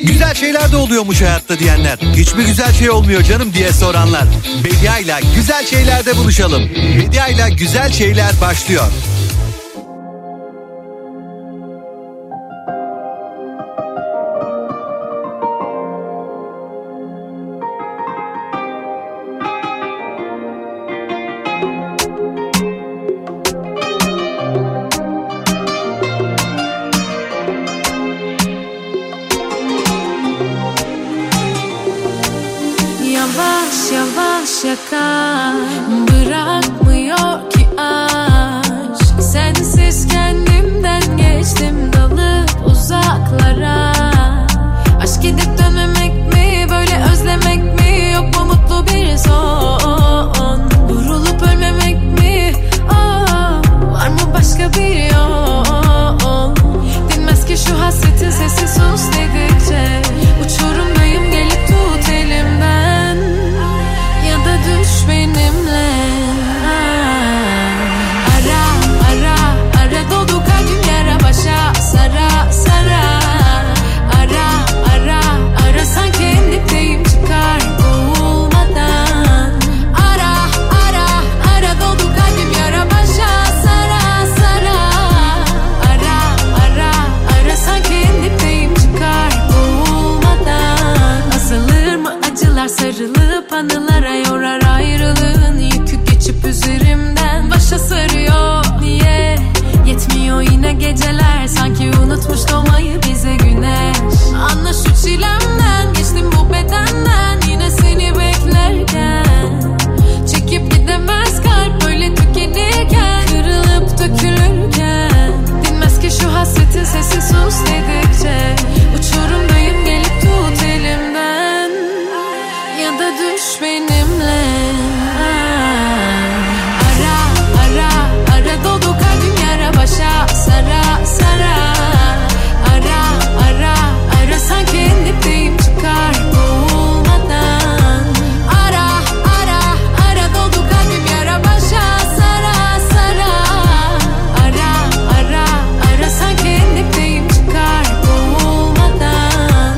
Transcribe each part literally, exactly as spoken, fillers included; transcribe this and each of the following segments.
Güzel şeyler de oluyormuş hayatta diyenler, hiç mi güzel şey olmuyor canım diye soranlar. Bedia'yla güzel şeylerde buluşalım. Bedia'yla güzel şeyler başlıyor. Şaka bırakmıyor ki aşk. Sensiz kendimden geçtim dalıp uzaklara. Aşk gidip dönmemek mi, böyle özlemek mi, yok mu mutlu bir son? Vurulup ölmemek mi, oh, var mı başka bir yol? Dinmez ki şu hasretin sesi sus dedikçe. Uçurumdayım, gelip tut elimden ya da düş benimle. Ara ara ara doldu kalbim yara başa sara sara. Ara ara ara sanki en dipteyim çıkar boğulmadan. Ara ara ara doldu kalbim yara başa sara sara. Ara ara ara sanki en dipteyim çıkar boğulmadan. Azalır mı acılar sarılıp anılara yorar ayrılığın yükü geçip üzerimden başa sarıyor. Niye yetmiyor yine geceler, sanki unutmuş doğmayı bize güneş. Anla şu çilemden, geçtim bu bedenden yine seni beklerken. Çekip gidemez kalp böyle tükenirken, kırılıp dökülürken. Dinmez ki şu hasretin sesi sus dedikçe. Uçurumdayım, gelip tut elimden ya da düş benimle. Ara ara ara doldu kalbim yara başa sara sara. Ara ara ara sanki en dipteyim çıkar boğulmadan. Ara ara ara doldu kalbim yara başa sara sara. Ara ara ara sanki en dipteyim çıkar boğulmadan.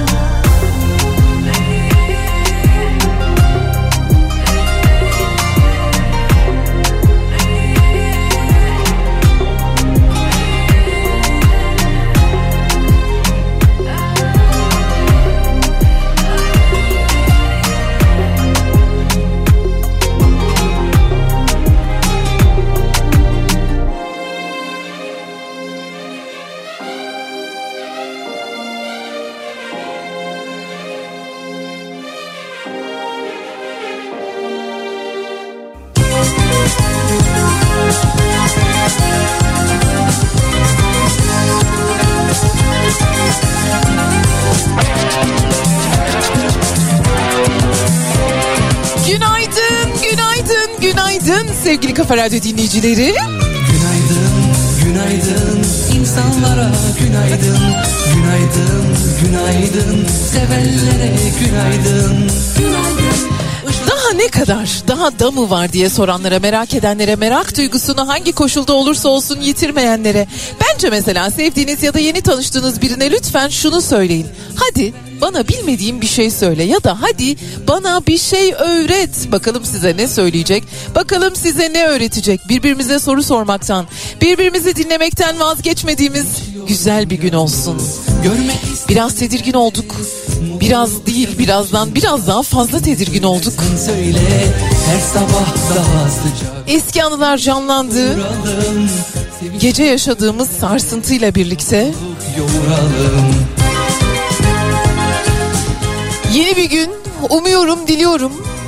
Günaydın, günaydın, günaydın sevgili Kafa Radyo dinleyicileri. Günaydın, günaydın insanlara günaydın. Günaydın, günaydın sevenlere günaydın. Günaydın. Daha ne kadar, daha da mı var diye soranlara, merak edenlere, merak duygusunu hangi koşulda olursa olsun yitirmeyenlere. Bence mesela sevdiğiniz ya da yeni tanıştığınız birine lütfen şunu söyleyin. Hadi bana bilmediğim bir şey söyle ya da hadi bana bir şey öğret. Bakalım size ne söyleyecek, bakalım size ne öğretecek. Birbirimize soru sormaktan, birbirimizi dinlemekten vazgeçmediğimiz güzel bir gün olsun. Biraz tedirgin olduk. Biraz değil, birazdan biraz daha fazla tedirgin olduk. Söyle, her sabah daha sıcak. Eski anılar canlandı. Gece yaşadığımız sarsıntıyla birlikte. Yoralım. Yeni bir gün umuyorum, diliyorum.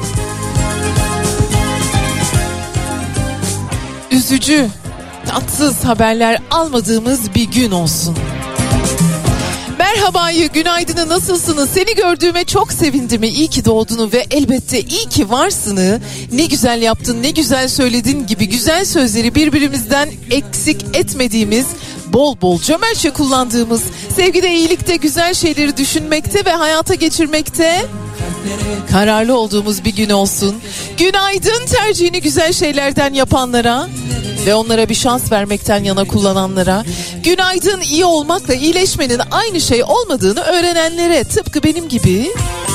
Üzücü, tatsız haberler almadığımız bir gün olsun. Merhabayı, günaydını, nasılsınız? Seni gördüğüme çok sevindim. İyi ki doğduğunu ve elbette iyi ki varsını, ne güzel yaptın, ne güzel söyledin gibi güzel sözleri birbirimizden eksik etmediğimiz, bol bol cömertçe kullandığımız, sevgide, iyilikte, güzel şeyleri düşünmekte ve hayata geçirmekte kararlı olduğumuz bir gün olsun. Günaydın tercihini güzel şeylerden yapanlara, ve onlara bir şans vermekten yana kullananlara, günaydın iyi olmakla iyileşmenin aynı şey olmadığını öğrenenlere, tıpkı benim gibi.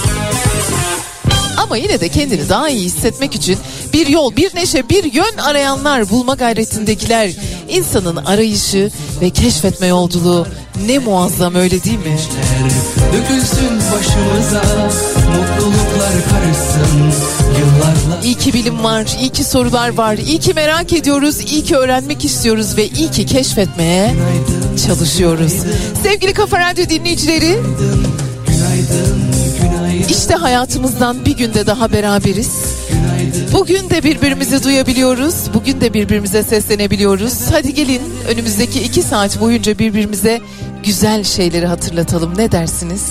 Ama yine de kendini daha iyi hissetmek için bir yol, bir neşe, bir yön arayanlar, bulma gayretindekiler. İnsanın arayışı ve keşfetme yolculuğu ne muazzam, öyle değil mi? Dökülsün başımıza, mutluluklar karışsın yıllarla. İyi ki bilim var, iyi ki sorular var, iyi ki merak ediyoruz, iyi ki öğrenmek istiyoruz ve iyi ki keşfetmeye çalışıyoruz. Sevgili Kafa Radyo dinleyicileri, Günaydın, günaydın. İşte hayatımızdan bir günde daha beraberiz. Bugün de birbirimizi duyabiliyoruz. Bugün de birbirimize seslenebiliyoruz. Hadi gelin önümüzdeki iki saat boyunca birbirimize güzel şeyleri hatırlatalım. Ne dersiniz?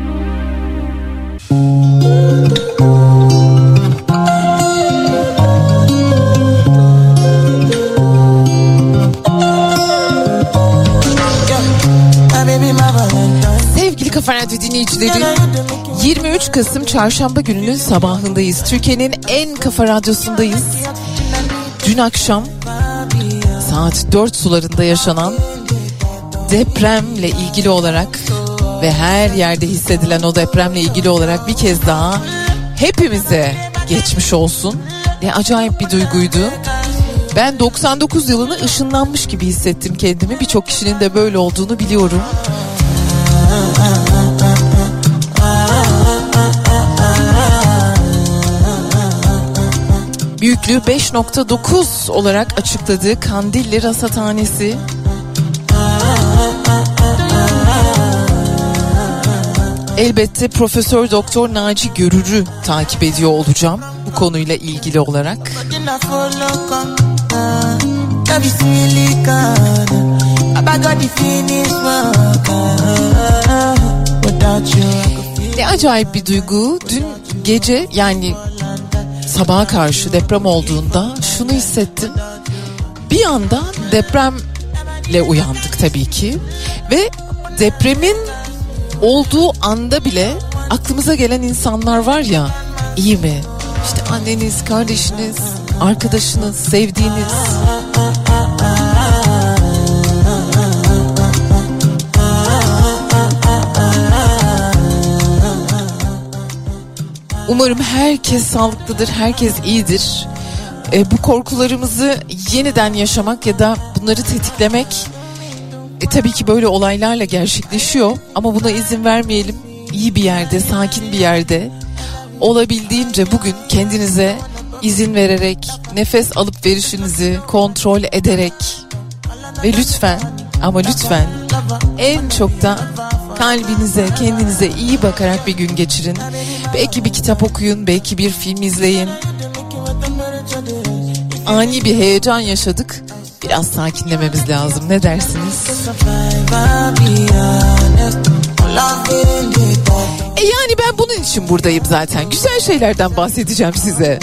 Sevgili Kafa Radyo dinleyicileri, yirmi üç Kasım Çarşamba gününün sabahındayız. Türkiye'nin en kafa radyosundayız. Dün akşam saat dört sularında yaşanan depremle ilgili olarak ve her yerde hissedilen o depremle ilgili olarak bir kez daha hepimize geçmiş olsun. Ne acayip bir duyguydu. Ben doksan dokuz yılını ışınlanmış gibi hissettim kendimi. Birçok kişinin de böyle olduğunu biliyorum. Büyüklüğü beş nokta dokuz olarak açıkladığı Kandilli Rasathanesi elbette Profesör Doktor Naci Görür'ü takip ediyor olacağım bu konuyla ilgili olarak. Ne acayip bir duygu. Dün gece, yani sabaha karşı deprem olduğunda şunu hissettim. Bir anda depremle uyandık tabii ki ve depremin olduğu anda bile aklımıza gelen insanlar var ya, iyi mi? İşte anneniz, kardeşiniz, arkadaşınız, sevdiğiniz. Umarım herkes sağlıklıdır, herkes iyidir. E, bu korkularımızı yeniden yaşamak ya da bunları tetiklemek e, tabii ki böyle olaylarla gerçekleşiyor. Ama buna izin vermeyelim. İyi bir yerde, sakin bir yerde, olabildiğince bugün kendinize izin vererek, nefes alıp verişinizi kontrol ederek ve lütfen, ama lütfen en çok da kalbinize, kendinize iyi bakarak bir gün geçirin. Belki bir kitap okuyun, belki bir film izleyin. Ani bir heyecan yaşadık. Biraz sakinlememiz lazım. Ne dersiniz? E yani ben bunun için buradayım zaten. Güzel şeylerden bahsedeceğim size.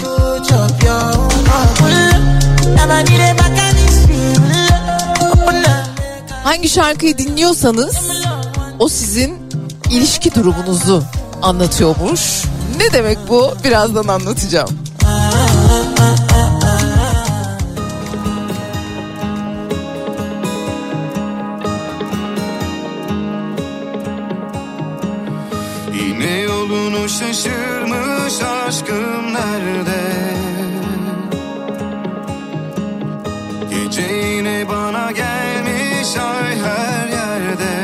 Hangi şarkıyı dinliyorsanız o sizin ilişki durumunuzu anlatıyormuş. Ne demek bu? Birazdan anlatacağım. Yine yolunu şaşırmış aşkım nerede? Gece yine bana gelmiş ay her yerde.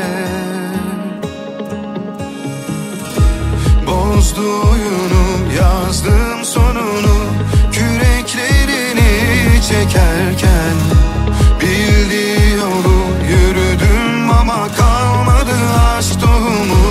Bozdu oyunu, yazdım sonunu, küreklerini çekerken. Bildiği yolu yürüdüm ama kalmadı aşk tohumu.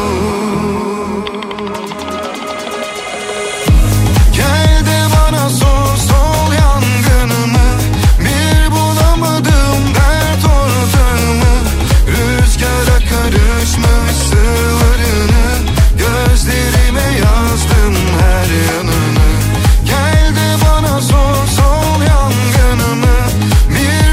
Gel de bana sor, sol yangınımı, bir bulamadım dert ortağımı. Rüzgara karışmış sırlarını, gözlerime yazdım her yanını. Gel de bana sor, sol yangınımı, bir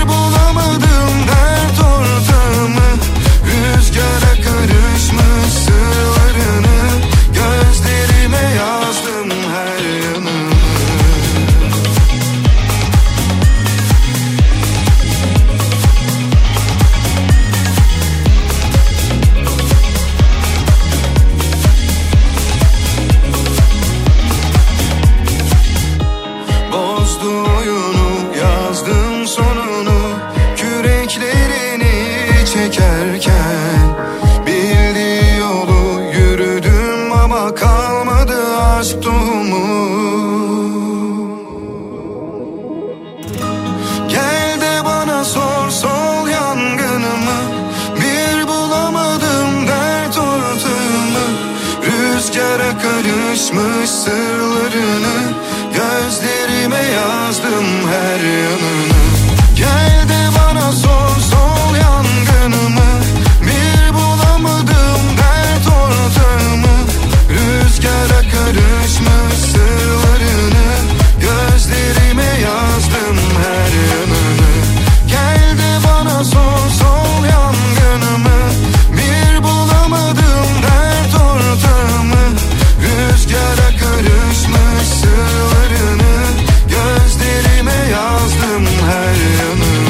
aşk tohumu. Gel de bana sor sol yangınımı, bir bulamadım dert ortağımı. Rüzgara karışmış sırlarını, gözlerime yazdım her yanını. Gel de bana sor sol yangınımı, bir bulamadım dert ortağımı. Rüzgara karışmış sırlarını, gözlerime yazdım her yanını. Gel de bana sor sol yangınımı, bir bulamadım dert ortağımı. Rüzgara karışmış sırlarını, gözlerime yazdım her yanını.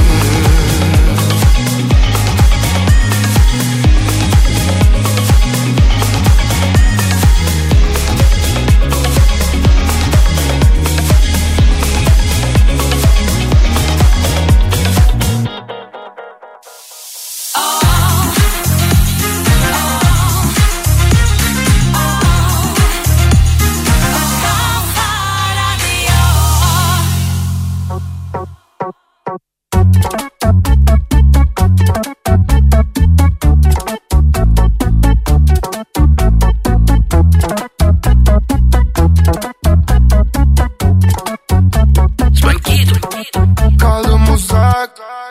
Kaldım uzak,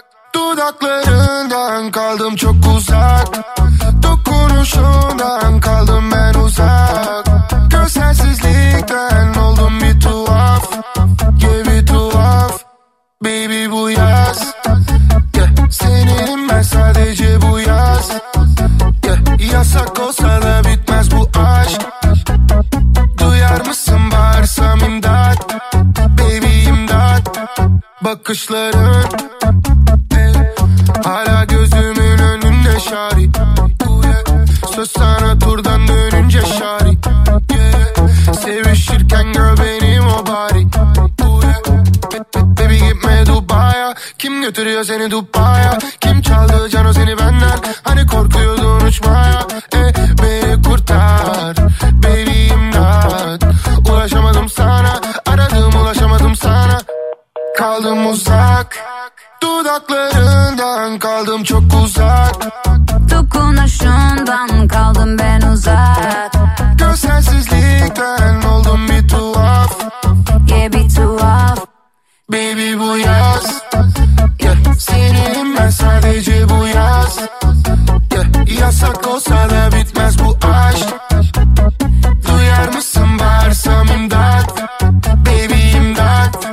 dudaklarından kaldım çok uzak. Dokunuşundan kaldım ben uzak. Gözsensizlikten oldum bir tuhaf. Yeah, bir tuhaf. Baby bu yaz, yeah, seninim ben sadece bu yaz. Yeah, yasak olsa da bitmez bu aşk. Duyar mısın bağırsam imdat? Baby imdat. Bakışların eh, hala gözümün önünde şari. Uh, yeah. Söz sana turdan dönünce şari. Yeah. Sevişirken gör benim o bari. Uh, yeah. Baby gitme Dubai'ya. Kim götürüyor seni Dubai'ya? Kim çaldı cano seni benden? Hani korkuyordun uçmaya. Eh, beni kurtar baby imdat. Ulaşamadım sana, aradım ulaşamadım sana. Kaldım uzak, dudaklarından kaldım çok uzak. Dokunuşundan kaldım ben uzak. Gözsensizlikten oldum bir tuhaf. Yeah, bir tuhaf. Baby bu yaz, yeah, seninim ben sadece bu yaz. Yeah, yasak olsa da bitmez bu aşk. Duyar mısın bağırsam imdat? Baby imdat.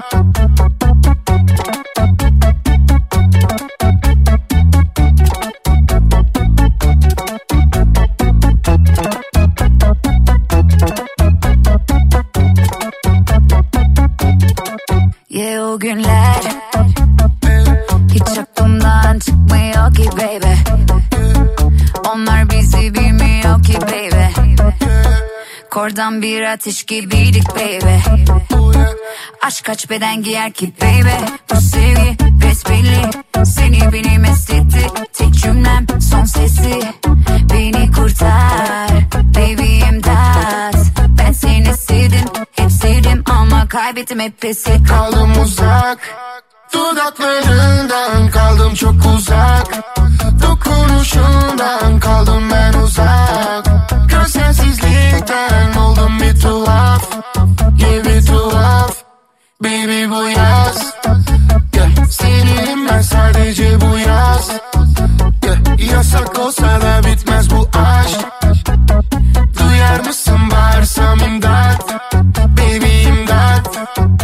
Yeah, o günler hiç aklımdan çıkmıyor ki baby. Onlar bizi bilmiyor ki baby. Kordan bir ateş gibiydik baby. Aşk kaç beden giyer ki baby. Bu sevgi besbelli, seni beni mest etti. Tek cümlem son sesi, beni kurtar baby imdat. Ben seni sevdim, hep sevdim ama kaybettim hep pes ettim. Kaldım uzak, dudaklarından kaldım çok uzak. Dokunuşundan kaldım ben uzak. Gözsensizlikten oldum bir tuhaf. Yeah, bir tuhaf. Baby bu yaz, yeah, seninim ben sadece bu yaz. Yeah, yasak olsa da bitmez bu aşk. Duyar mısın bağırsam imdat? Baby imdat.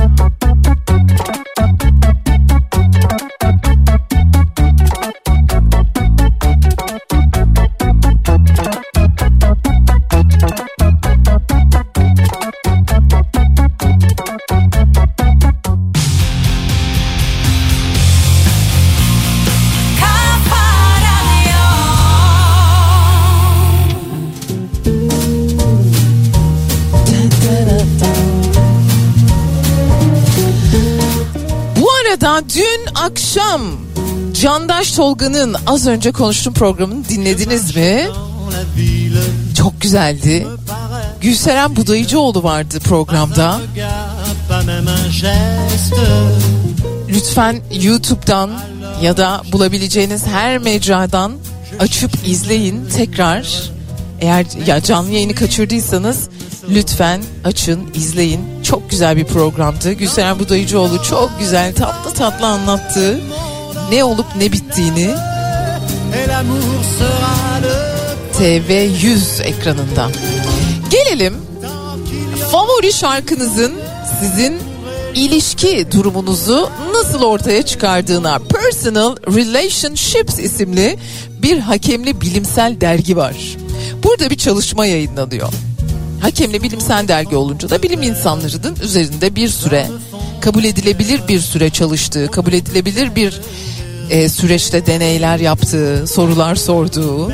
Dün akşam Candaş Tolga'nın az önce konuştuğum programını dinlediniz mi? Çok güzeldi. Gülseren Budayıcıoğlu vardı programda. Lütfen YouTube'dan ya da bulabileceğiniz her mecradan açıp izleyin tekrar. Eğer ya canlı yayını kaçırdıysanız lütfen açın, izleyin. Çok güzel bir programdı. Gülseren Budayıcıoğlu çok güzel, tatlı tatlı anlattı ne olup ne bittiğini. T V yüz ekranında. Gelelim favori şarkınızın sizin ilişki durumunuzu nasıl ortaya çıkardığına. Personal Relationships isimli bir hakemli bilimsel dergi var. Burada bir çalışma yayınlanıyor. Hakemli bilimsel dergi olunca da bilim insanlarının üzerinde bir süre, kabul edilebilir bir süre çalıştığı, kabul edilebilir bir e, süreçte deneyler yaptığı, sorular sorduğu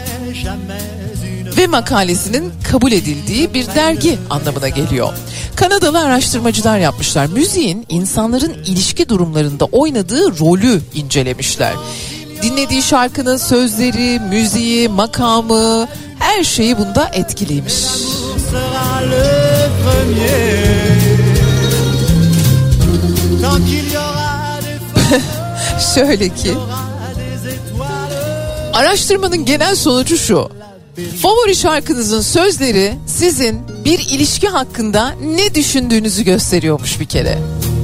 ve makalesinin kabul edildiği bir dergi anlamına geliyor. Kanadalı araştırmacılar yapmışlar. Müziğin insanların ilişki durumlarında oynadığı rolü incelemişler. Dinlediği şarkının sözleri, müziği, makamı, her şeyi bunda etkiliymiş. Şöyle ki, araştırmanın genel sonucu şu: favori şarkınızın sözleri sizin bir ilişki hakkında ne düşündüğünüzü gösteriyormuş bir kere.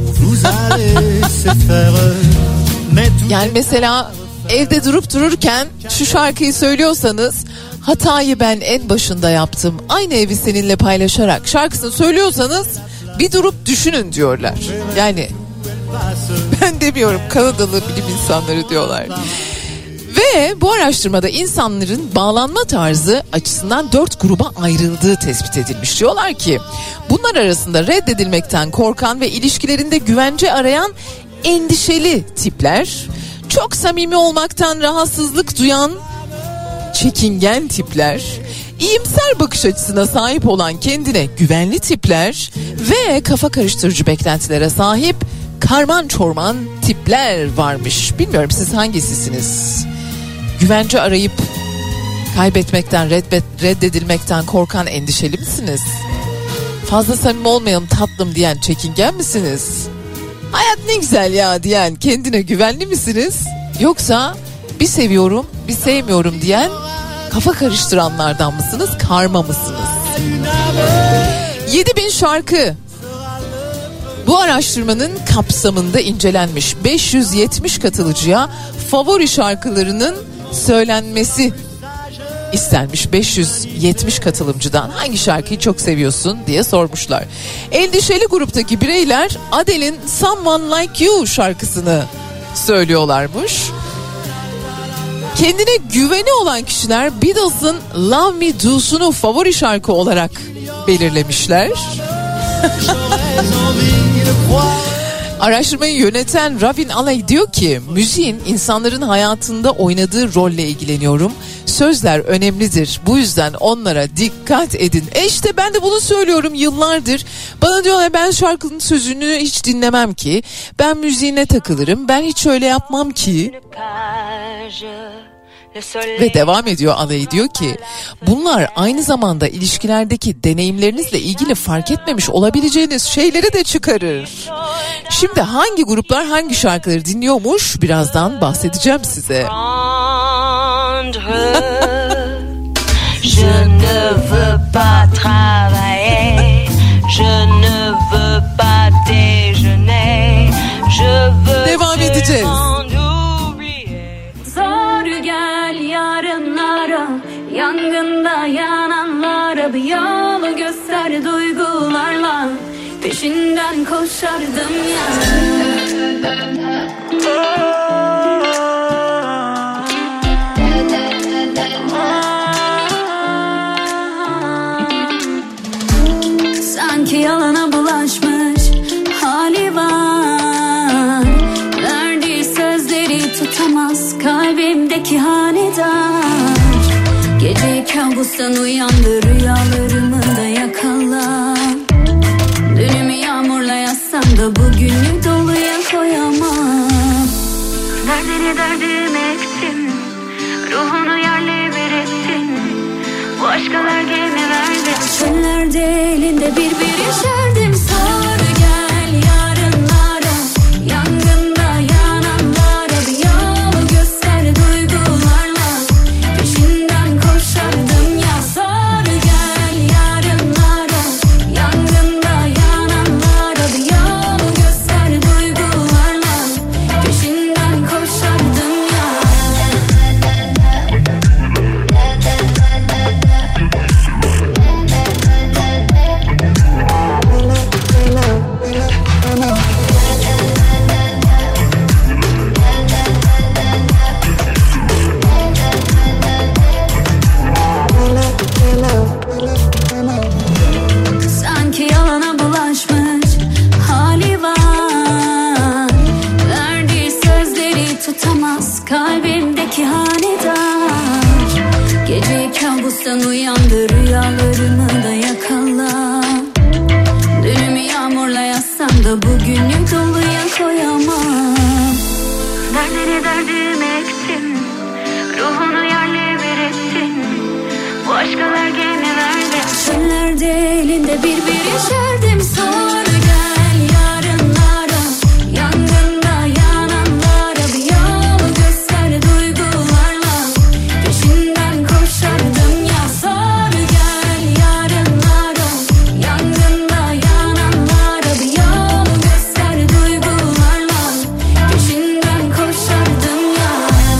Yani mesela evde durup dururken şu şarkıyı söylüyorsanız, hatayı ben en başında yaptım, aynı evi seninle paylaşarak şarkısını söylüyorsanız bir durup düşünün diyorlar. Yani ben demiyorum, Kanadalı bilim insanları diyorlar. Ve bu araştırmada insanların bağlanma tarzı açısından dört gruba ayrıldığı tespit edilmiş. Diyorlar ki bunlar arasında reddedilmekten korkan ve ilişkilerinde güvence arayan endişeli tipler, çok samimi olmaktan rahatsızlık duyan çekingen tipler, iyimser bakış açısına sahip olan kendine güvenli tipler ve kafa karıştırıcı beklentilere sahip karman çorman tipler varmış. Bilmiyorum siz hangisisiniz? Güvence arayıp kaybetmekten, reddet, reddedilmekten korkan endişeli misiniz? Fazla samimi olmayalım tatlım diyen çekingen misiniz? Hayat ne güzel ya diyen kendine güvenli misiniz? Yoksa bir seviyorum, bir sevmiyorum diyen kafa karıştıranlardan mısınız, karma mısınız? yedi bin şarkı bu araştırmanın kapsamında incelenmiş. beş yüz yetmiş katılıcıya favori şarkılarının söylenmesi istenmiş. beş yüz yetmiş katılımcıdan hangi şarkıyı çok seviyorsun diye sormuşlar. Endişeli gruptaki bireyler Adele'in Someone Like You şarkısını söylüyorlarmış. Kendine güveni olan kişiler Beatles'ın Love Me Do'sunu favori şarkı olarak belirlemişler. Araştırmayı yöneten Ravin Alay diyor ki müziğin insanların hayatında oynadığı rolle ilgileniyorum. Sözler önemlidir. Bu yüzden onlara dikkat edin. E işte ben de bunu söylüyorum yıllardır. Bana diyorlar ben şarkının sözünü hiç dinlemem ki. Ben müziğine takılırım. Ben hiç öyle yapmam ki. Ve devam ediyor Alay diyor ki bunlar aynı zamanda ilişkilerdeki deneyimlerinizle ilgili fark etmemiş olabileceğiniz şeyleri de çıkarır. Şimdi hangi gruplar hangi şarkıları dinliyormuş birazdan bahsedeceğim size. Devam edeceğiz. Yangında yananlara bir yolu göster duygularla peşinden koşardım ya. Sanki yalana bulaşmış hali var. Verdiği sözleri tutamaz kalbimdeki hanedan. Gece kabustan uyandı rüyalarımı da yakala. Dünümü yağmurla yazsam da bugünü doluya koyamam. Derdini derdime ektim, ruhunu yerle bir ettin. Bu aşkalar gemi verdi. Çöllerde elinde bir bir yaşardım. Sor gel yarınlara, yangında yananlara bir yol göster duygularla, peşinden koşardım ya. Sor gel yarınlara, yangında yananlara bir yol göster duygularla, peşinden koşardım ya. Sanki yalana bulaşmış hali var, verdiği sözleri tutamaz kalbimdeki hanedan. Gece kabustan uyandı, rüyalarımı da yakala. Dünümü yağmurla yazsam da bugünü doluya koyamam. Derdini derdime eksin, ruhunu yerle bir ettin. Bu aşkalar gene verdi. Çöllerde elinde bir bir yaşardım. Sor gel yarınlara, yangında yananlara bir yol göster duygularla, peşinden koşardım ya. Sor gel yarınlara, yangında yananlara bir yol göster duygularla, peşinden koşardım ya.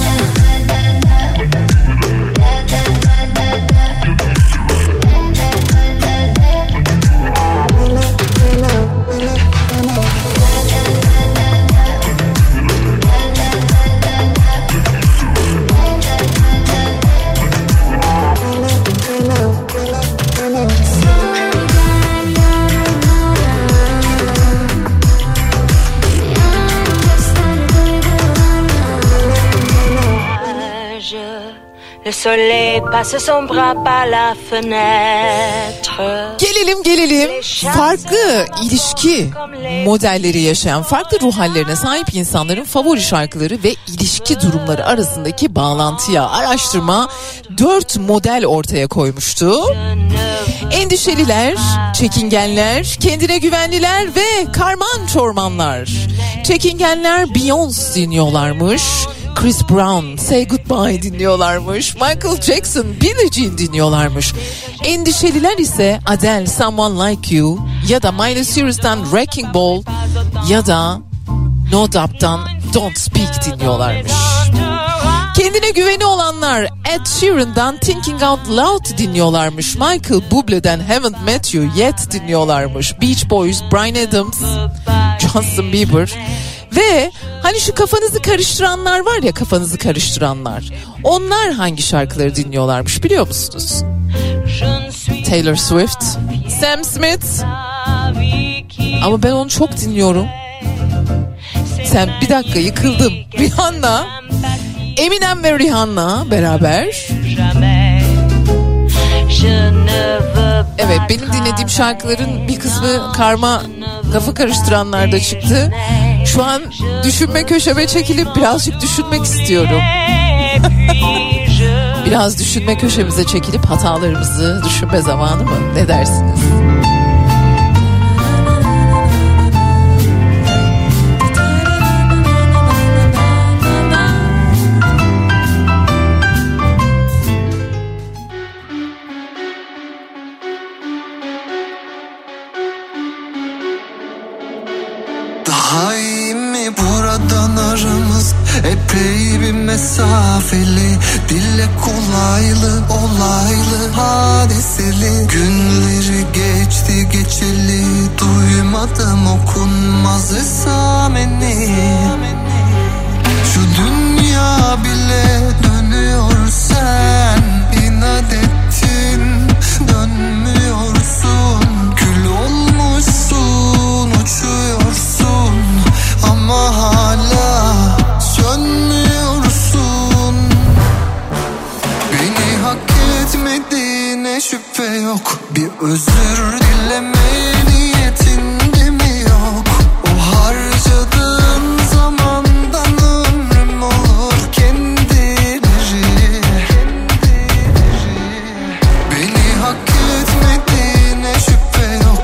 Le soleil passe son bras par la fenêtre. Gelelim gelelim farklı ilişki modelleri yaşayan, farklı ruh hallerine sahip insanların favori şarkıları ve ilişki durumları arasındaki bağlantıya araştırma dört model ortaya koymuştu. Endişeliler, çekingenler, kendine güvenliler ve karman çormanlar. Çekingenler Beyoncé dinliyorlarmış. Chris Brown, Say Goodbye dinliyorlarmış. Michael Jackson, Billie Jean dinliyorlarmış. Endişeliler ise Adele, Someone Like You ya da Miley Cyrus'tan Wrecking Ball ya da No Doubt'tan Don't Speak dinliyorlarmış. Kendine güveni olanlar Ed Sheeran'dan Thinking Out Loud dinliyorlarmış. Michael Bublé'den Haven't Met You Yet dinliyorlarmış. Beach Boys, Bryan Adams, Justin Bieber. Ve hani şu kafanızı karıştıranlar var ya, kafanızı karıştıranlar. Onlar hangi şarkıları dinliyorlarmış biliyor musunuz? Taylor Swift, Sam Smith. Ama ben onu çok dinliyorum. Sen bir dakika yıkıldım. Rihanna, Eminem ve Rihanna beraber. Evet, benim dinlediğim şarkıların bir kısmı karma, kafa karıştıranlarda çıktı. Şu an düşünme köşeme çekilip birazcık düşünmek istiyorum. Biraz düşünme köşemize çekilip hatalarımızı düşünme zamanı mı? Ne dersiniz? Daha iyi mi buradan aramız epey bir mesafeli, dille kolaylı olaylı hadiseli. Günleri geçti geçeli, duymadım okunmaz esameni. Şu dünya bile dönüyor, sen inat ettin dönmüyorsun. Kül olmuşsun, uçuyorsun ama hala sönmüyorsun. Beni hak etmediğine şüphe yok, bir özür dileme niyetinde mi yok? O harcadığın zamandan ömrüm olur kendileri. Beni hak etmediğine şüphe yok,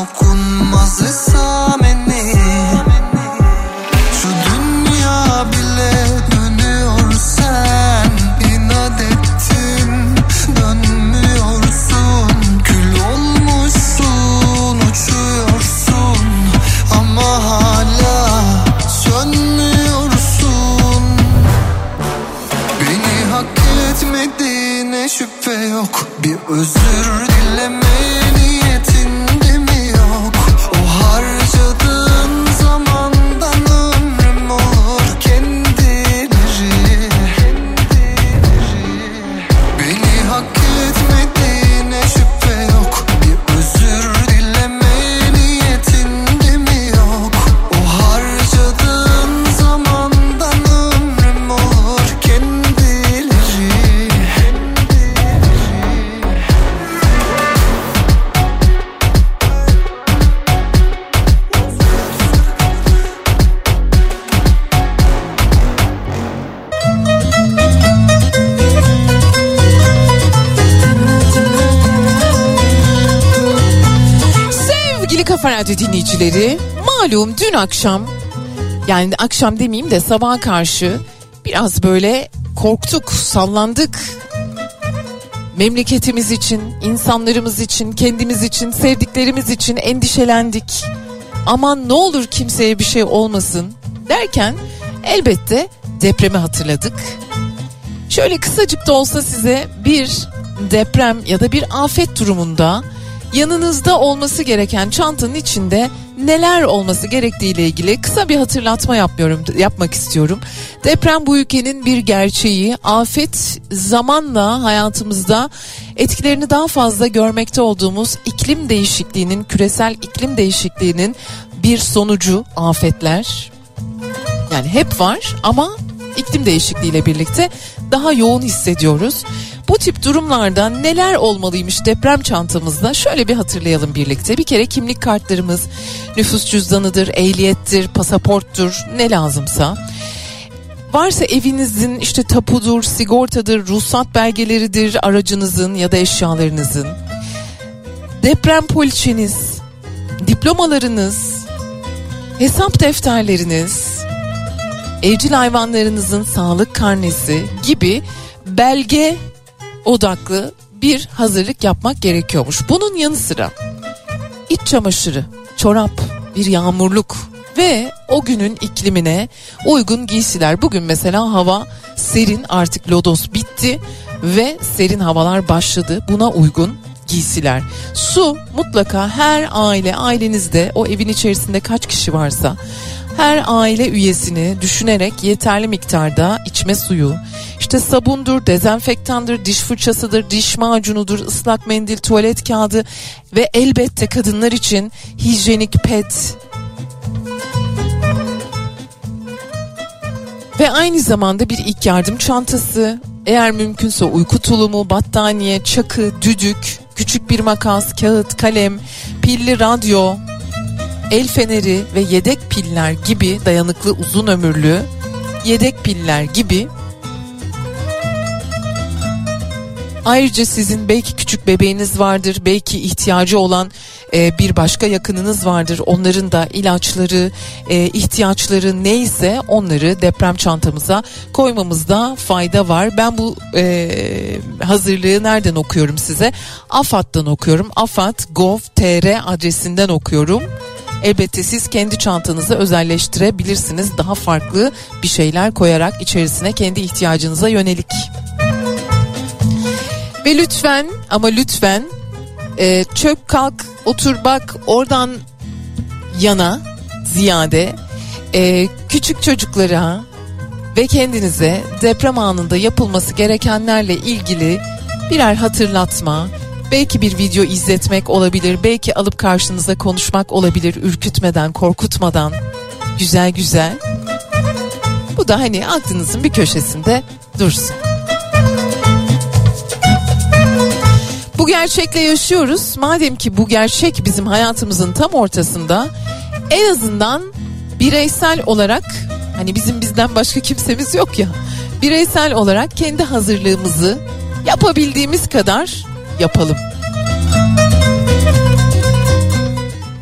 okunmaz esameni. Şu dünya bile dönüyor, sen inat ettin dönmüyorsun. Kül olmuşsun, uçuyorsun ama hala sönmüyorsun. Beni hak etmediğine şüphe yok, bir özür dileme niyetinde mi yok? O harcadığın zamandan ömrüm olur kendileri. Beni hak etmediğine şüphe yok, bir özür dileme niyetinde mi yok? O harcadığın zamandan ömrüm olur kendileri. Sevgili Kafa Radyo dinleyicileri, malum dün akşam, yani akşam demeyeyim de sabaha karşı biraz böyle korktuk, sallandık. Memleketimiz için, insanlarımız için, kendimiz için, sevdiklerimiz için endişelendik. Aman ne olur kimseye bir şey olmasın derken elbette depremi hatırladık. Şöyle kısacık da olsa size bir deprem ya da bir afet durumunda yanınızda olması gereken çantanın içinde neler olması gerektiğiyle ilgili kısa bir hatırlatma yapmıyorum, yapmak istiyorum. Deprem bu ülkenin bir gerçeği. Afet zamanla hayatımızda etkilerini daha fazla görmekte olduğumuz iklim değişikliğinin, küresel iklim değişikliğinin bir sonucu afetler. Yani hep var ama iklim değişikliğiyle birlikte daha yoğun hissediyoruz. Bu tip durumlarda neler olmalıymış deprem çantamızda? Şöyle bir hatırlayalım birlikte. Bir kere kimlik kartlarımız, nüfus cüzdanıdır, ehliyettir, pasaporttur, ne lazımsa. Varsa evinizin işte tapudur, sigortadır, ruhsat belgeleridir, aracınızın ya da eşyalarınızın. Deprem poliçeniz, diplomalarınız, hesap defterleriniz, evcil hayvanlarınızın sağlık karnesi gibi belge odaklı bir hazırlık yapmak gerekiyormuş. Bunun yanı sıra iç çamaşırı, çorap, bir yağmurluk ve o günün iklimine uygun giysiler. Bugün mesela hava serin, artık lodos bitti ve serin havalar başladı. Buna uygun giysiler. Su mutlaka her aile, ailenizde o evin içerisinde kaç kişi varsa her aile üyesini düşünerek yeterli miktarda içme suyu, işte sabundur, dezenfektandır, diş fırçasıdır, diş macunudur, ıslak mendil, tuvalet kağıdı ve elbette kadınlar için hijyenik pet. Ve aynı zamanda bir ilk yardım çantası, eğer mümkünse uyku tulumu, battaniye, çakı, düdük, küçük bir makas, kağıt, kalem, pilli radyo, el feneri ve yedek piller gibi dayanıklı, uzun ömürlü yedek piller gibi. Ayrıca sizin belki küçük bebeğiniz vardır, belki ihtiyacı olan e, bir başka yakınınız vardır. Onların da ilaçları, e, ihtiyaçları neyse onları deprem çantamıza koymamızda fayda var. Ben bu e, hazırlığı nereden okuyorum size? AFAD'dan okuyorum. afad nokta gov nokta tr adresinden okuyorum. Elbette siz kendi çantanızı özelleştirebilirsiniz. Daha farklı bir şeyler koyarak içerisine kendi ihtiyacınıza yönelik. Ve lütfen ama lütfen e, çök kalk otur bak oradan yana ziyade e, küçük çocuklara ve kendinize deprem anında yapılması gerekenlerle ilgili birer hatırlatma, belki bir video izletmek olabilir, belki alıp karşınıza konuşmak olabilir, ürkütmeden, korkutmadan, güzel güzel. Bu da hani aklınızın bir köşesinde dursun. Bu gerçekle yaşıyoruz. Madem ki bu gerçek bizim hayatımızın tam ortasında, en azından bireysel olarak, hani bizim bizden başka kimsemiz yok ya, bireysel olarak kendi hazırlığımızı yapabildiğimiz kadar yapalım.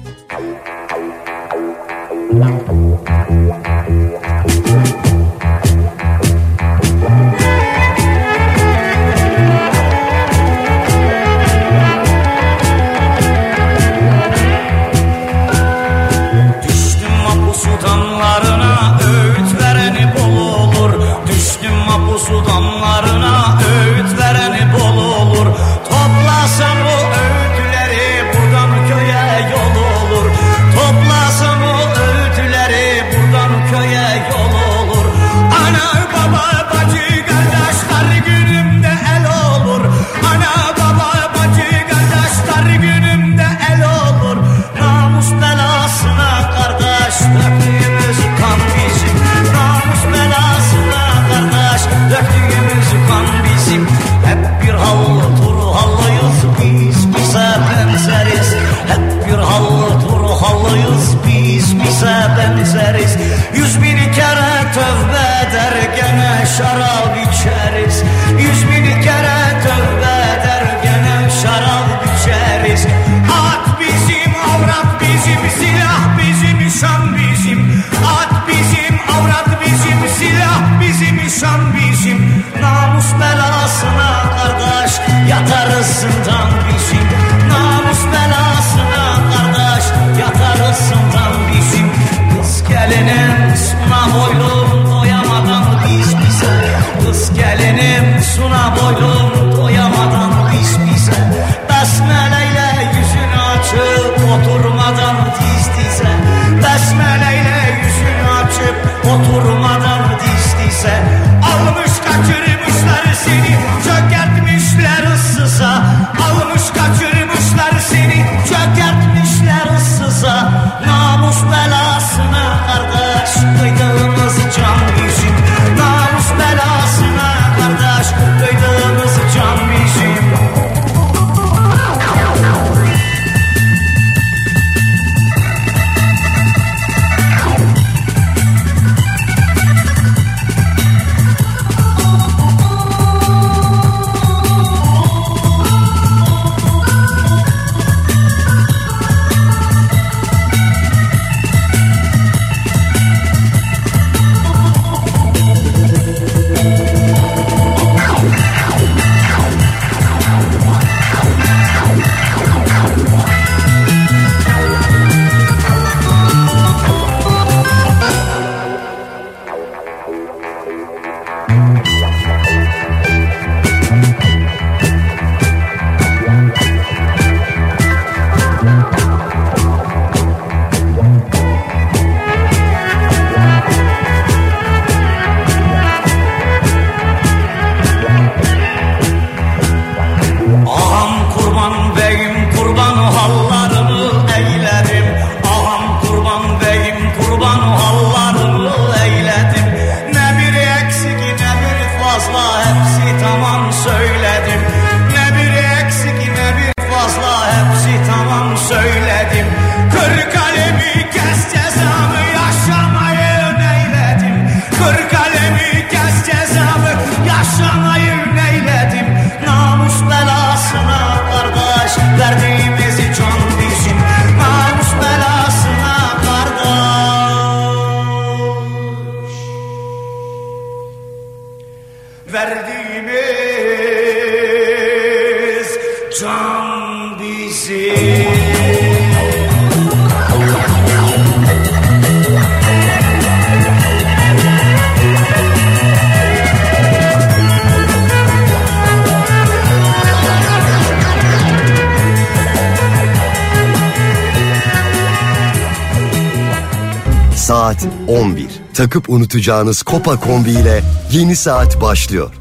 Saat on bir. Takıp unutacağınız Kopa kombi ile yeni saat başlıyor.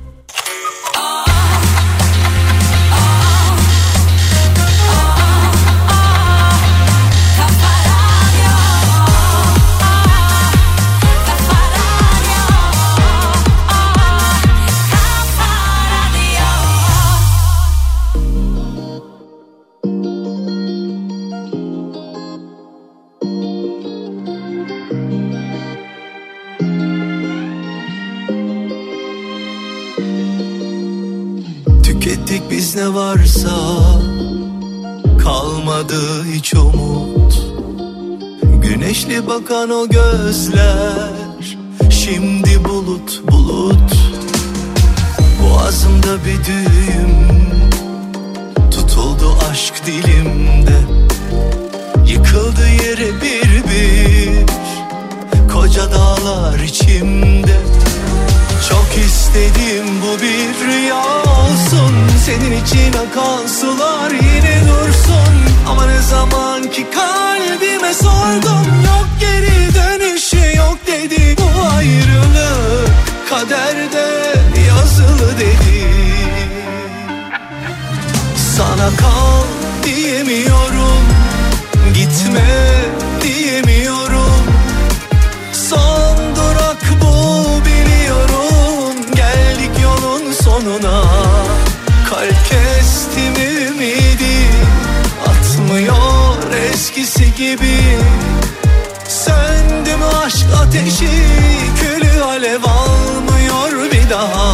Biz ne varsa kalmadı hiç umut. güneşli bakan o gözler şimdi bulut bulut. Boğazımda bir düğüm tutuldu aşk dilimde. Yıkıldı yere bir bir koca dağlar içimde. Çok istedim bu bir rüya olsun, senin için akan sular yine dursun. Ama ne zaman ki kalbime sordum, yok geri dönüşü yok dedi. Bu ayrılık kaderde yazılı dedi. Sana kal diyemiyorum, gitme diyemiyorum. Son durak bu biliyorum, geldik yolun sonuna. Kalp kestim ümidi, atmıyor eskisi gibi. Söndü mü aşk ateşi, külü alev almıyor bir daha.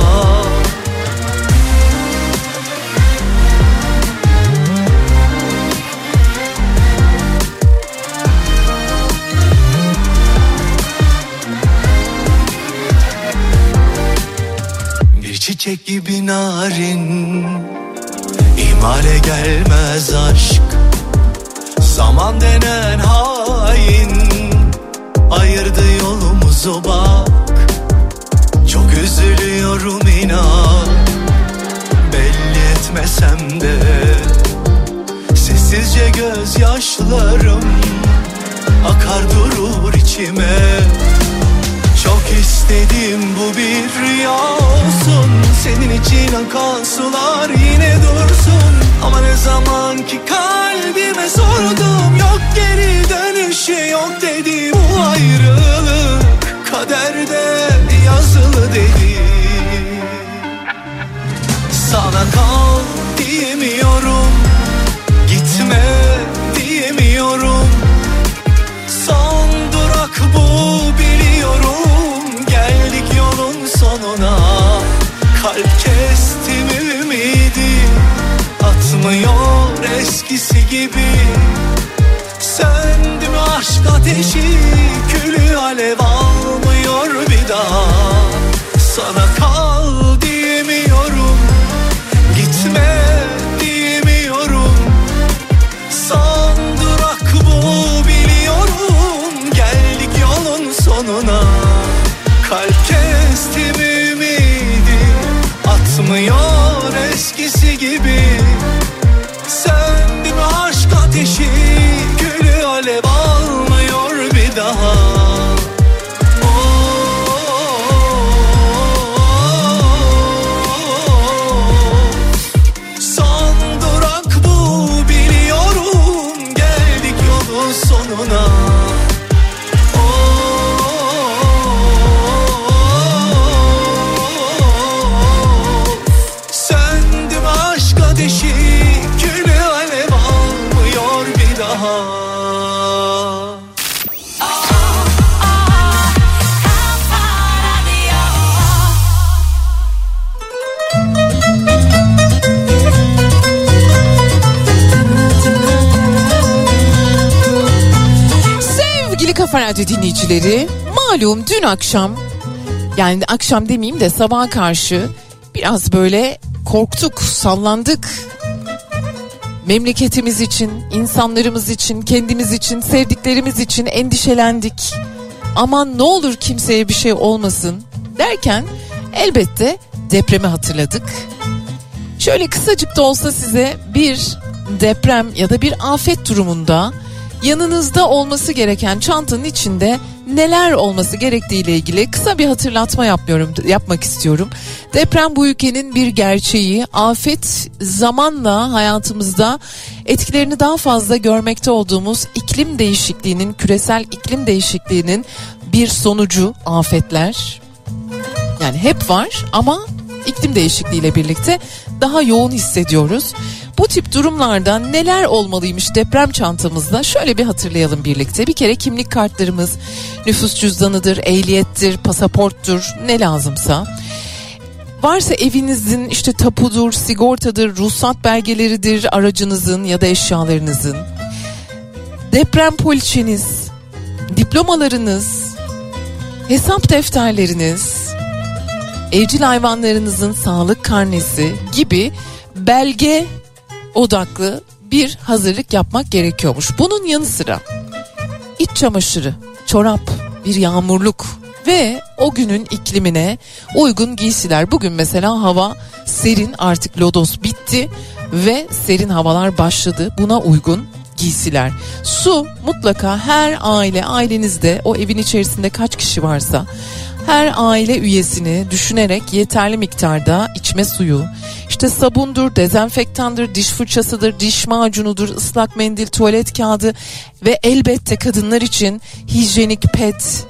Çiçek gibi narin, ihmale gelmez aşk. Zaman denen hain ayırdı yolumuzu bak. Çok üzülüyorum inan, belli etmesem de. Sessizce gözyaşlarım akar durur içime. Çok istedim bu bir rüya olsun, senin için akan sular yine dursun. Ama ne zaman ki kalbime sordum, yok geri dönüşü yok dedi. Bu ayrılık kaderde yazılı dedi. Sana kal diyemiyorum, gitme diyemiyorum. Son durak bu biliyorum, geldik yolun sonuna. Kalp kestim ümidi, atmıyor eskisi gibi. Söndü mü aşk ateşi, külü alev almıyor bir daha. Sana kal diyemiyorum, gitme diyemiyorum. Son durak bu biliyorum, geldik yolun sonuna. Kalp kestim ümidi, atmıyor eskisi gibi. Söndü mü aşk ateşi, külü alev almıyor bir daha. Son durak bu biliyorum, geldik yolun sonuna. Kafa Radyo dinleyicileri, malum dün akşam, yani akşam demeyeyim de sabaha karşı biraz böyle korktuk, sallandık. Memleketimiz için, insanlarımız için, kendimiz için, sevdiklerimiz için endişelendik. Aman ne olur kimseye bir şey olmasın derken elbette depremi hatırladık. Şöyle kısacık da olsa size bir deprem ya da bir afet durumunda yanınızda olması gereken çantanın içinde neler olması gerektiğiyle ilgili kısa bir hatırlatma yapıyorum, yapmak istiyorum. Deprem bu ülkenin bir gerçeği. Afet zamanla hayatımızda etkilerini daha fazla görmekte olduğumuz iklim değişikliğinin, küresel iklim değişikliğinin bir sonucu afetler. Yani hep var ama iklim değişikliğiyle birlikte daha yoğun hissediyoruz. Bu tip durumlarda neler olmalıymış deprem çantamızda, şöyle bir hatırlayalım birlikte. Bir kere kimlik kartlarımız, nüfus cüzdanıdır, ehliyettir, pasaporttur, ne lazımsa. Varsa evinizin işte tapudur, sigortadır, ruhsat belgeleridir aracınızın ya da eşyalarınızın. Deprem poliçeniz, diplomalarınız, hesap defterleriniz, evcil hayvanlarınızın sağlık karnesi gibi belge odaklı bir hazırlık yapmak gerekiyormuş. Bunun yanı sıra iç çamaşırı, çorap, bir yağmurluk ve o günün iklimine uygun giysiler. Bugün mesela hava serin, artık lodos bitti ve serin havalar başladı. Buna uygun giysiler. Su mutlaka her aile, ailenizde o evin içerisinde kaç kişi varsa her aile üyesini düşünerek yeterli miktarda içme suyu, işte sabundur, dezenfektandır, diş fırçasıdır, diş macunudur, ıslak mendil, tuvalet kağıdı ve elbette kadınlar için hijyenik pet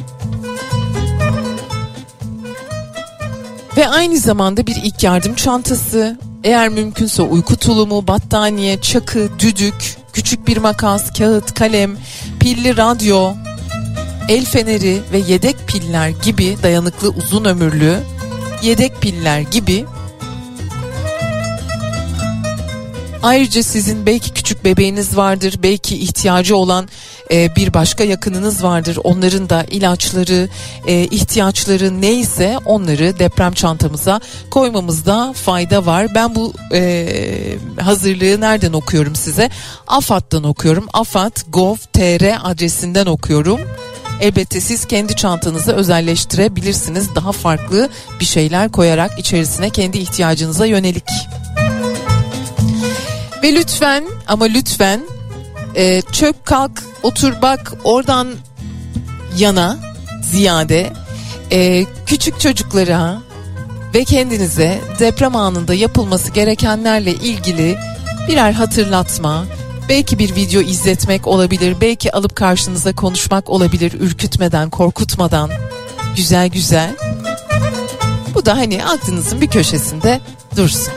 ve aynı zamanda bir ilk yardım çantası, eğer mümkünse uyku tulumu, battaniye, çakı, düdük, küçük bir makas, kağıt, kalem, pilli radyo, el feneri ve yedek piller gibi dayanıklı, uzun ömürlü yedek piller gibi. Ayrıca sizin belki küçük bebeğiniz vardır, belki ihtiyacı olan e, bir başka yakınınız vardır. Onların da ilaçları, e, ihtiyaçları neyse onları deprem çantamıza koymamızda fayda var. Ben bu e, hazırlığı nereden okuyorum size? AFAD'dan okuyorum. afad nokta gov nokta tr adresinden okuyorum. Elbette siz kendi çantanızı özelleştirebilirsiniz. Daha farklı bir şeyler koyarak içerisine kendi ihtiyacınıza yönelik. Ve lütfen ama lütfen e, çök kalk otur bak oradan yana ziyade e, küçük çocuklara ve kendinize deprem anında yapılması gerekenlerle ilgili birer hatırlatma, belki bir video izletmek olabilir, belki alıp karşınıza konuşmak olabilir, ürkütmeden, korkutmadan, güzel güzel. Bu da hani aklınızın bir köşesinde dursun.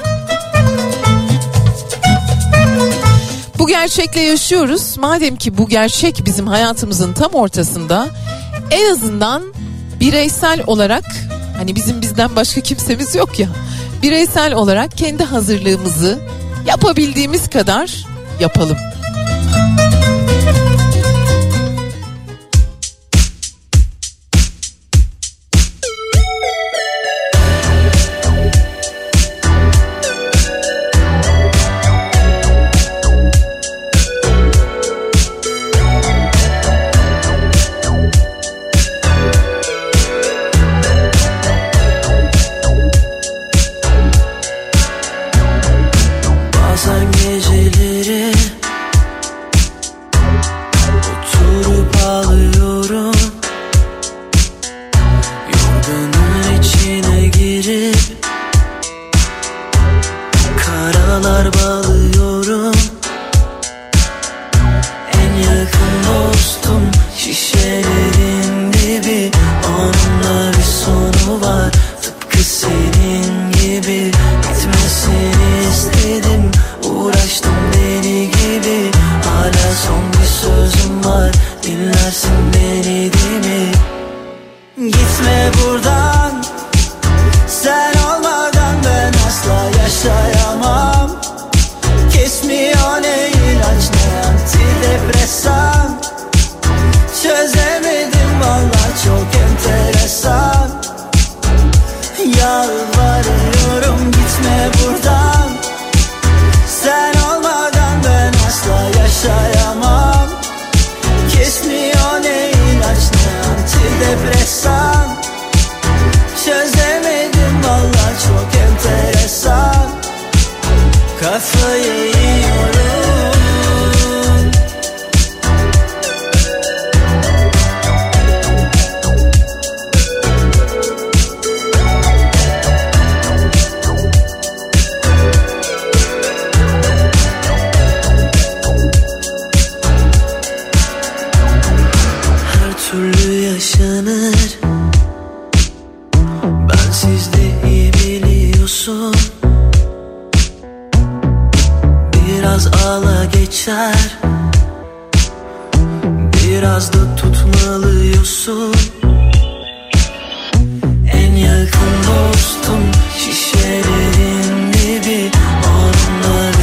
Bu gerçekle yaşıyoruz. Madem ki bu gerçek bizim hayatımızın tam ortasında, en azından bireysel olarak, hani bizim bizden başka kimsemiz yok ya, bireysel olarak kendi hazırlığımızı yapabildiğimiz kadar yapalım.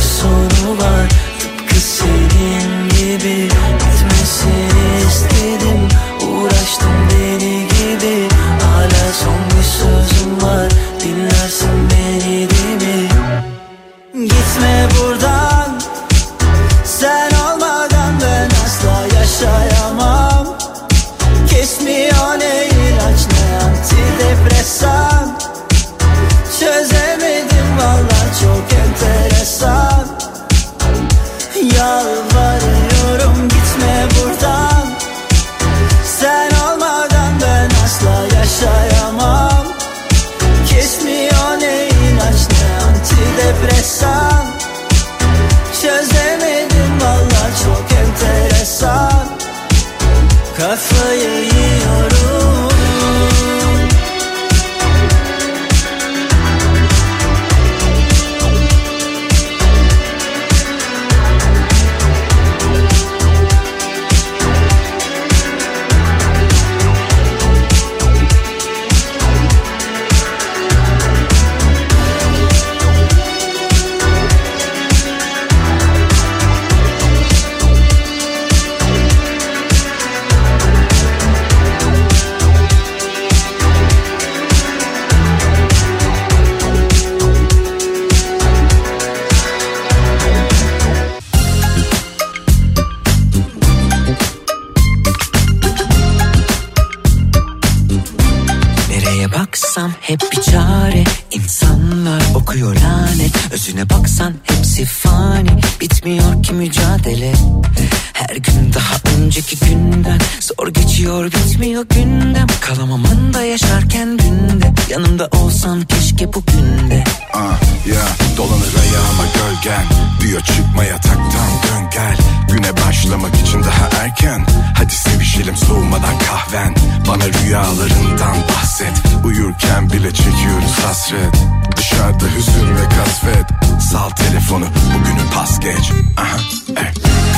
Tıpkı senin gibi gitmesini istedim. kafayı yiyorum. Hep bir çare, insanlar okuyor lanet. Özüne baksan hepsi fani, bitmiyor ki mücadele. Her gün daha önceki günden, zor geçiyor bitmiyor gündem. Kalamam anda yaşarken dünde, yanımda olsan keşke bugün de. Ah ya yeah, dolanır ayağıma gölgen, diyor çıkma yataktan dön gel. Güne başlamak için daha erken, hadi sevişelim soğumadan kahven. Bana rüyalarından bahset, uyurken bile çekiyoruz hasret. Dışarıda hüzün ve kasvet, sal telefonu bugünü pas geç. Aha, ey.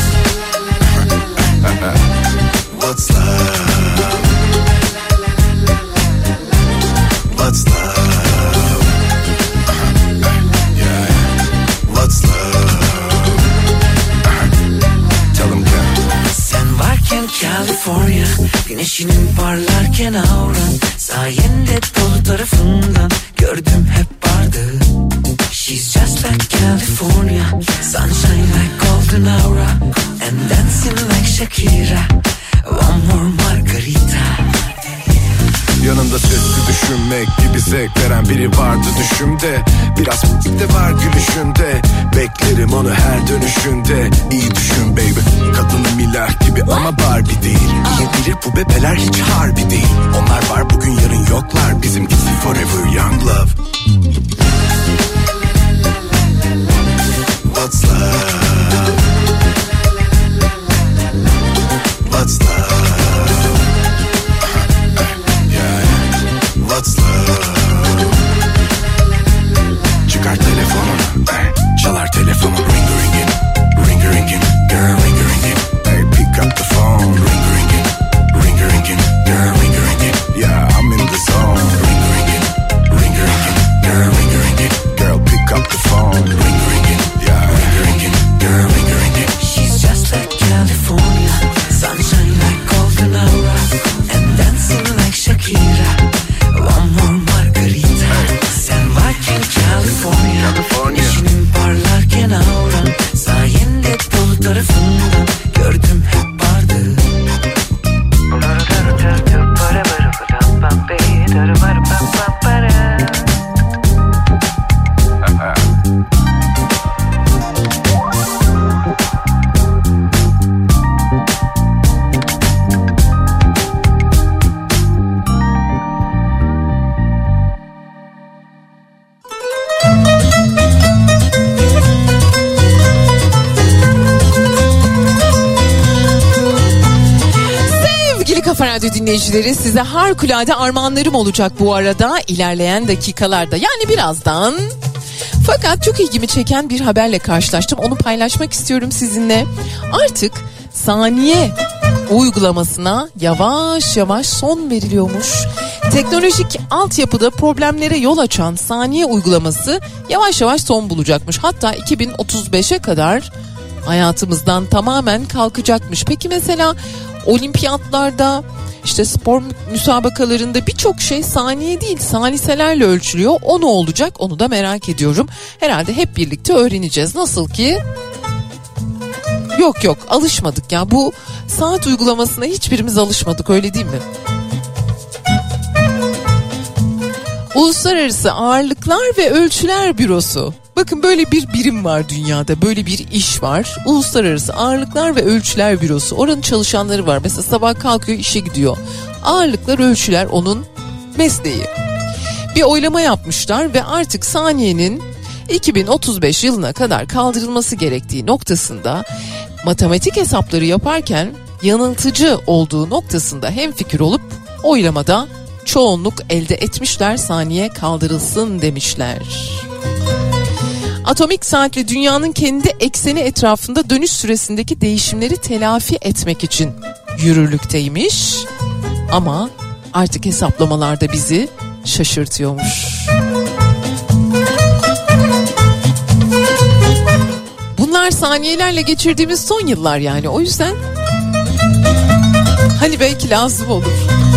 What's love? What's love? Yeah, what's love? Tell 'em again. Sen varken California, güneşinin parlarken auran, sayende dolu tarafından gördüm hep vardı. She's just like California, sunshine like golden aura, and dancing like Shakira, one more margarita. Yanında sesli düşünmek gibi zevk veren biri vardı düşümde. Biraz de var gülüşünde, beklerim onu her dönüşünde. İyi düşün baby, kadını milah gibi ama Barbie değil. İyi bilir bu bebeler hiç harbi değil. Onlar var bugün yarın yoklar, bizimkisi forever young love. What's love? What's love? What's love? Çıkar telefonunu, ey. Çalar telefonun, ring ringin, ring ringin, girl ring ringin. Hey, pick up the phone, ring ringin, ring ringin, girl ring ringin. Yeah, I'm in the zone, ring ringin, ring ringin, girl ring ringin. Girl, pick up the phone, ring ringin, yeah, ring ringin, girl ring ringin. She's just like California, sunshine like golden aura, and dancing like Shakira, one more margarita. Sen varken California, güneşinin parlarken auran, sayende dolu tarafından gördüm hep vardı. Kafa Radyo dinleyicileri, size harikulade armağanlarım olacak bu arada ilerleyen dakikalarda, yani birazdan. Fakat çok ilgimi çeken bir haberle karşılaştım, onu paylaşmak istiyorum sizinle. Artık saniye uygulamasına yavaş yavaş son veriliyormuş. Teknolojik altyapıda problemlere yol açan saniye uygulaması yavaş yavaş son bulacakmış. Hatta iki bin otuz beşe kadar hayatımızdan tamamen kalkacakmış. Peki mesela olimpiyatlarda, işte spor müsabakalarında birçok şey saniye değil saniselerle ölçülüyor. O ne olacak, onu da merak ediyorum. Herhalde hep birlikte öğreneceğiz. Nasıl ki yok yok alışmadık ya, bu saat uygulamasına hiçbirimiz alışmadık, öyle değil mi? Uluslararası Ağırlıklar ve Ölçüler Bürosu. Bakın, böyle bir birim var dünyada, böyle bir iş var. Uluslararası Ağırlıklar ve Ölçüler Bürosu. Oranın çalışanları var. Mesela sabah kalkıyor, işe gidiyor. Ağırlıklar, ölçüler onun mesleği. Bir oylama yapmışlar ve artık saniyenin iki bin otuz beş yılına kadar kaldırılması gerektiği noktasında matematik hesapları yaparken yanıltıcı olduğu noktasında hemfikir olup oylamada çoğunluk elde etmişler, saniye kaldırılsın demişler. Atomik saatle dünyanın kendi ekseni etrafında dönüş süresindeki değişimleri telafi etmek için yürürlükteymiş. Ama artık hesaplamalarda bizi şaşırtıyormuş. Bunlar saniyelerle geçirdiğimiz son yıllar yani. O yüzden hani belki lazım olur.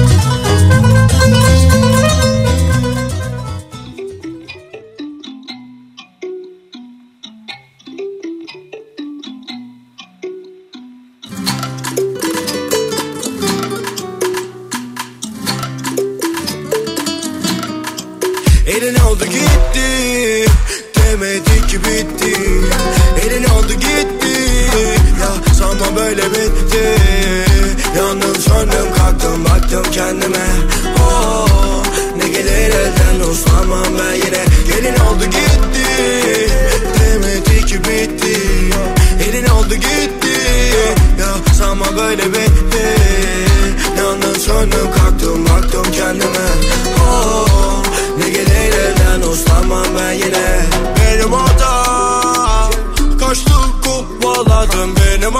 Elin oldu gitti, demedi ki bitti. Elin oldu gitti, ya sanma böyle bitti. Yandım söndüm kalktım baktım kendime. Oh, ne gelir elden uslanmam ben yine. Elin oldu gitti, demedi ki bitti. Elin oldu gitti, ya sanma böyle bitti. Yandım söndüm kalktım baktım kendime. Oh, ne gelir elden uslanmam ben yine. Benim hatam, kaçtım kovaladım benim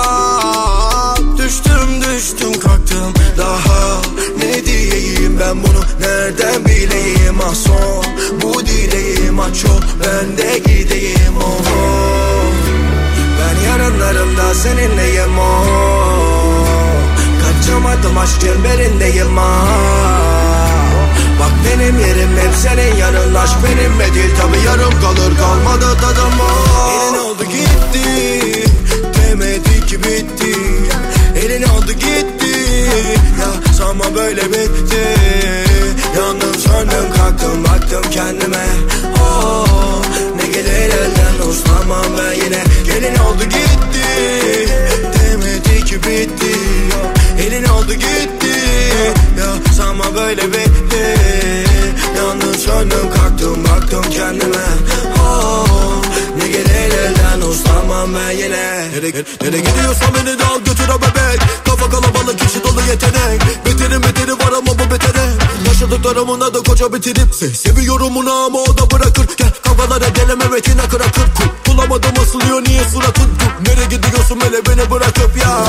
hatam. Düştüm düştüm kalktım daha ne diyeyim ben bunu nereden bileyim. Ah son bu dileğim aç ol ben de gideyim. Oh, ben yarınlarımda seninleyim. Oh, kaçamadım aşk çemberindeyim. Ah, bak benim yerim hep senin yanın. Aşk benimle değil tabi yarım kalır kalmadı tadım. Elin oldu gitti, demedi ki bitti. Elin oldu gitti, ya sanma böyle bitti. Yandım söndüm kalktım baktım kendime. Oh, ne gelir elden uslanmam ben yine. Elin oldu gitti, demedi ki bitti. Elin oldu gitti, ya sanma böyle bitti. Yandım söndüm kalktım baktım kendime. Oh, ne gelir elden uslanmam ben yine. Nereye, nereye gidiyorsan beni de al götür o bebek. Kafa kalabalık kişi dolu yetenek. Beterin beteri var ama bu betere. Yaşadıklarımın adı koca bitirip se seviyorum onu ama o da bırakır. Gel kavgalara geleme metin akır akır. Bulamadım asılıyor niye suratın. Nereye gidiyorsun hele beni bırakıp ya.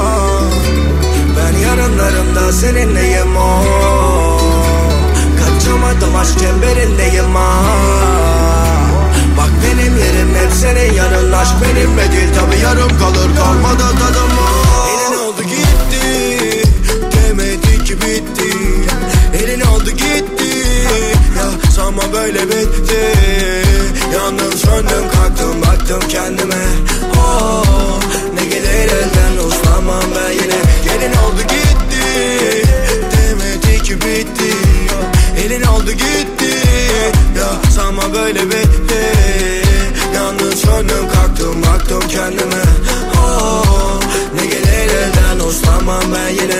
Ben yarınlarımda seninleyim. Oh, kaçamadım aşk çemberindeyim. Ah, bak benim yerim hep senin yanın. Aşk benimle değil tabi yarım kalır kalmadı tadım. Oh, elin oldu gitti, demedi ki bitti. Elin oldu gitti, ya sanma böyle bitti. Yandım söndüm kalktım baktım kendime. Oh, ne gelir elden uslanmam ben yine. Elin oldu gitti, demedi ki bitti. Elin oldu gitti, ya sanma böyle bitti. Yandım söndüm kalktım baktım kendime. Oh, ne gelir elden uslanmam ben yine.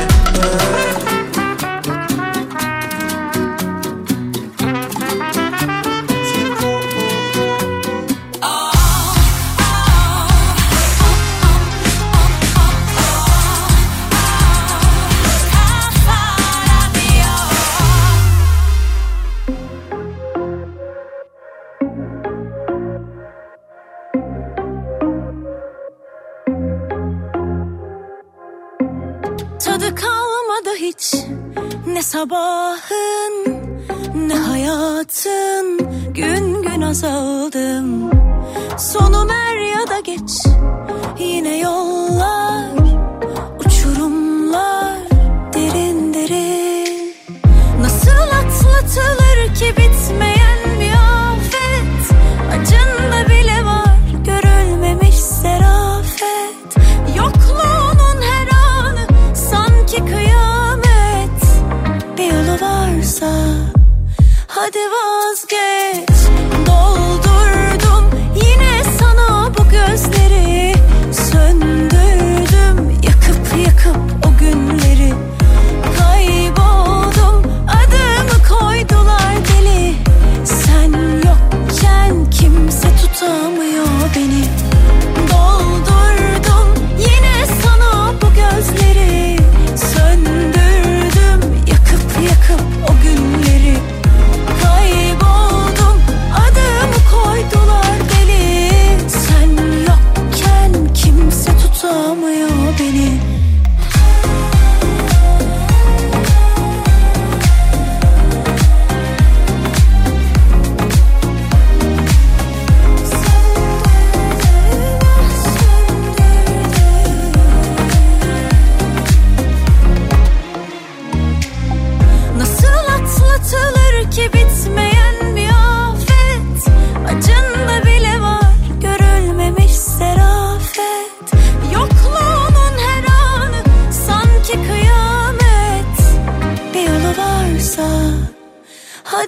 Tadı kalmadı hiç ne sabahın ne hayatın. Gün gün azaldım. Sonum er ya da geç yine yollar uçurumlar derin derin. Nasıl atlatılır ki bitmeyen bir afet. Acında bile var görülmemiş serafet. Yokluğunun her anı sanki kıyamet. Bir yolu varsa hadi vazgeç. Doldurdum yine sana bu gözleri. Söndü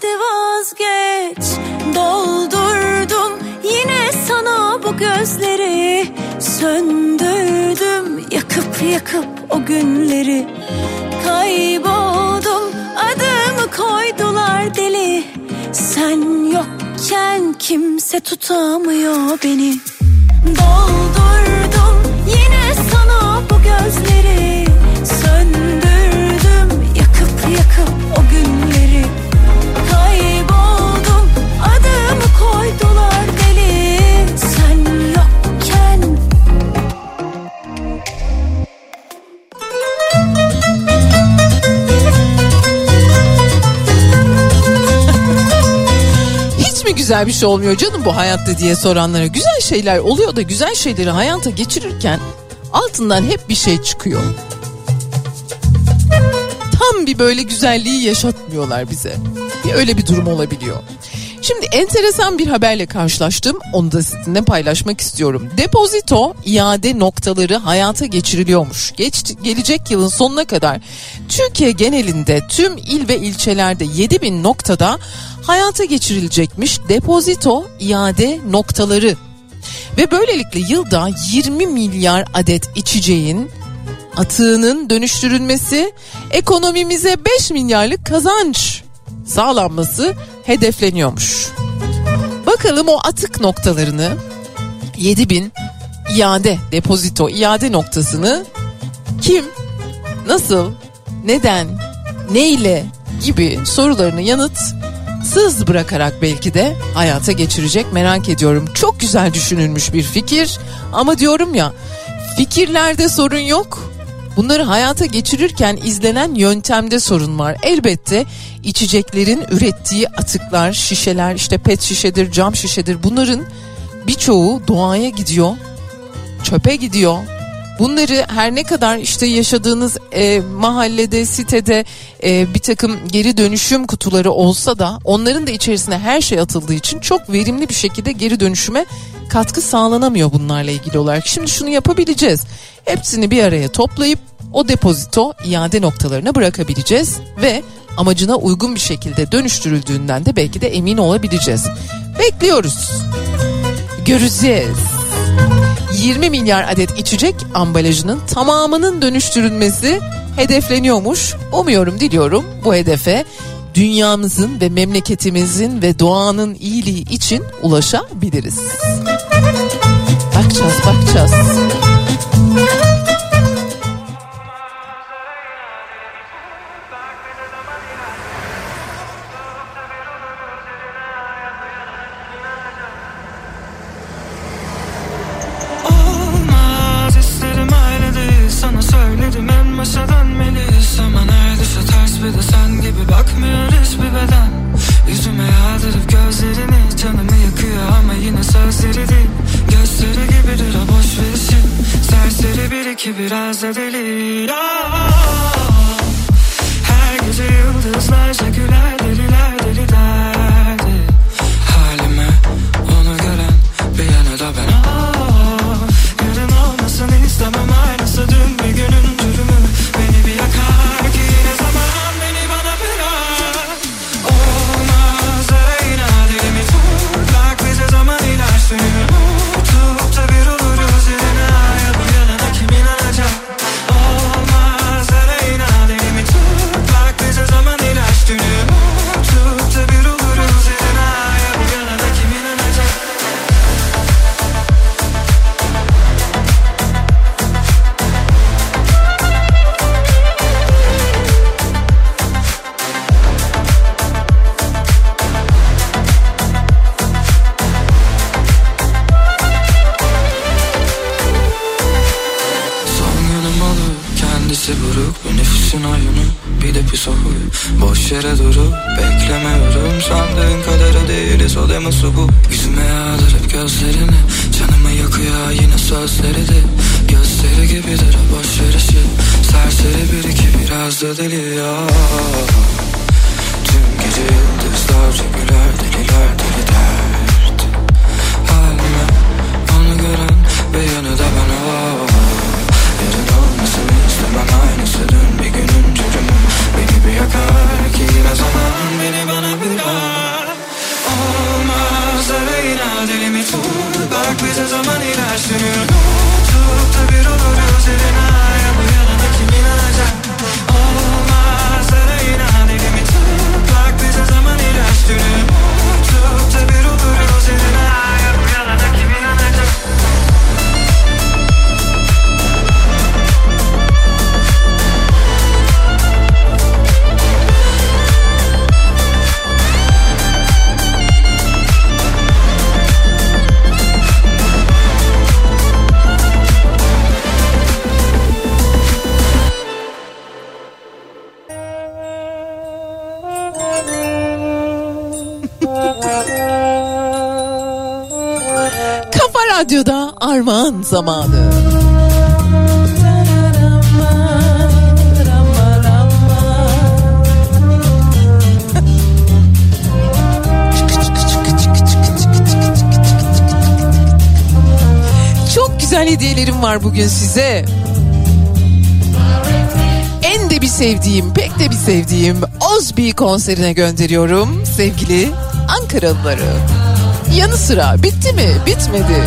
hadi vazgeç. Doldurdum yine sana bu gözleri, söndürdüm yakıp yakıp o günleri. Kayboldum, adımı koydular deli. Sen yokken kimse tutamıyor beni. Doldurdum yine sana bu gözleri, söndürdüm yakıp yakıp o günleri. Kayboldum, adımı koydular deli. Sen yokken. Hiç mi güzel bir şey olmuyor canım bu hayatta diye soranlara, güzel şeyler oluyor da güzel şeyleri hayata geçirirken altından hep bir şey çıkıyor. Tam bir böyle güzelliği yaşatmıyorlar bize. Bir öyle bir durum olabiliyor. Şimdi enteresan bir haberle karşılaştım. Onu da sizinle paylaşmak istiyorum. Depozito iade noktaları hayata geçiriliyormuş. Geç, gelecek yılın sonuna kadar Türkiye genelinde tüm il ve ilçelerde yedi bin noktada hayata geçirilecekmiş depozito iade noktaları. Ve böylelikle yılda yirmi milyar adet içeceğin atığının dönüştürülmesi, ekonomimize beş milyarlık kazanç sağlanması hedefleniyormuş. Bakalım o atık noktalarını, yedi bin iade, depozito iade noktasını kim, nasıl, neden, neyle gibi sorularını yanıtsız bırakarak belki de hayata geçirecek, merak ediyorum. Çok güzel düşünülmüş bir fikir ama diyorum ya, fikirlerde sorun yok. Bunları hayata geçirirken izlenen yöntemde sorun var. Elbette içeceklerin ürettiği atıklar, şişeler, işte pet şişedir, cam şişedir, bunların birçoğu doğaya gidiyor, çöpe gidiyor. Bunları her ne kadar işte yaşadığınız e, mahallede, sitede e, bir takım geri dönüşüm kutuları olsa da onların da içerisine her şey atıldığı için çok verimli bir şekilde geri dönüşüme katkı sağlanamıyor bunlarla ilgili olarak. Şimdi şunu yapabileceğiz. Hepsini bir araya toplayıp o depozito iade noktalarına bırakabileceğiz ve amacına uygun bir şekilde dönüştürüldüğünden de belki de emin olabileceğiz. Bekliyoruz. Göreceğiz. yirmi milyar adet içecek ambalajının tamamının dönüştürülmesi hedefleniyormuş. Umuyorum, diliyorum bu hedefe dünyamızın ve memleketimizin ve doğanın iyiliği için ulaşabiliriz. Bakacağız, bakacağız. Söyledim en başa dönmeliyiz ama neredeyse ters bir de sen gibi bakmıyor hiçbir beden. Yüzüme yağdırıp gözlerini, canımı yakıyor ama yine sözleri değil. Gösteri gibidir o boş verişin, serseri bir iki biraz da deli. Her gece yıldızlarca güler, deliler deli derdi halime. Onu gören bir yana da ben ah, yarın olmasını istemem, aynısı dün bir günün durumu. Beni bir yakar ki ne zaman beni bana bırak. Olmaz arayına dilimi tut, bak bize zaman ilaçlıyor. Tutup da bir oluruz yerine, ya bu yanına kim inanacak. Olmaz arayına dilimi tut, bak bize zaman ilaçlıyor. Tutup da bir oluruz yerine, ya bu yanına kim inanacak. Buruk bir nefesin oyunu, bir de pis o huyu. Boş yere durup beklemiyorum, sandığın kadar değiliz, o deması bu. Yüzüme yağdırıp gözlerini, canımı yakıyor yine sözleri de. Gösteri gibidir o boş verişi, serseri bir iki biraz da deli ya. Tüm gece yıldızlarca güler, deliler deli dert halime. Onu gören bir yanı da ben o. Yarın olmasını istemem, aynısı dün bir günün cürümü. Beni bir yakar ki ne zaman beni bana bırak. Radyoda armağan zamanı. Çok güzel hediyelerim var bugün size. En de bir sevdiğim, pek de bir sevdiğim Ozbi konserine gönderiyorum sevgili Ankaralıları. Yanı sıra bitti mi? Bitmedi.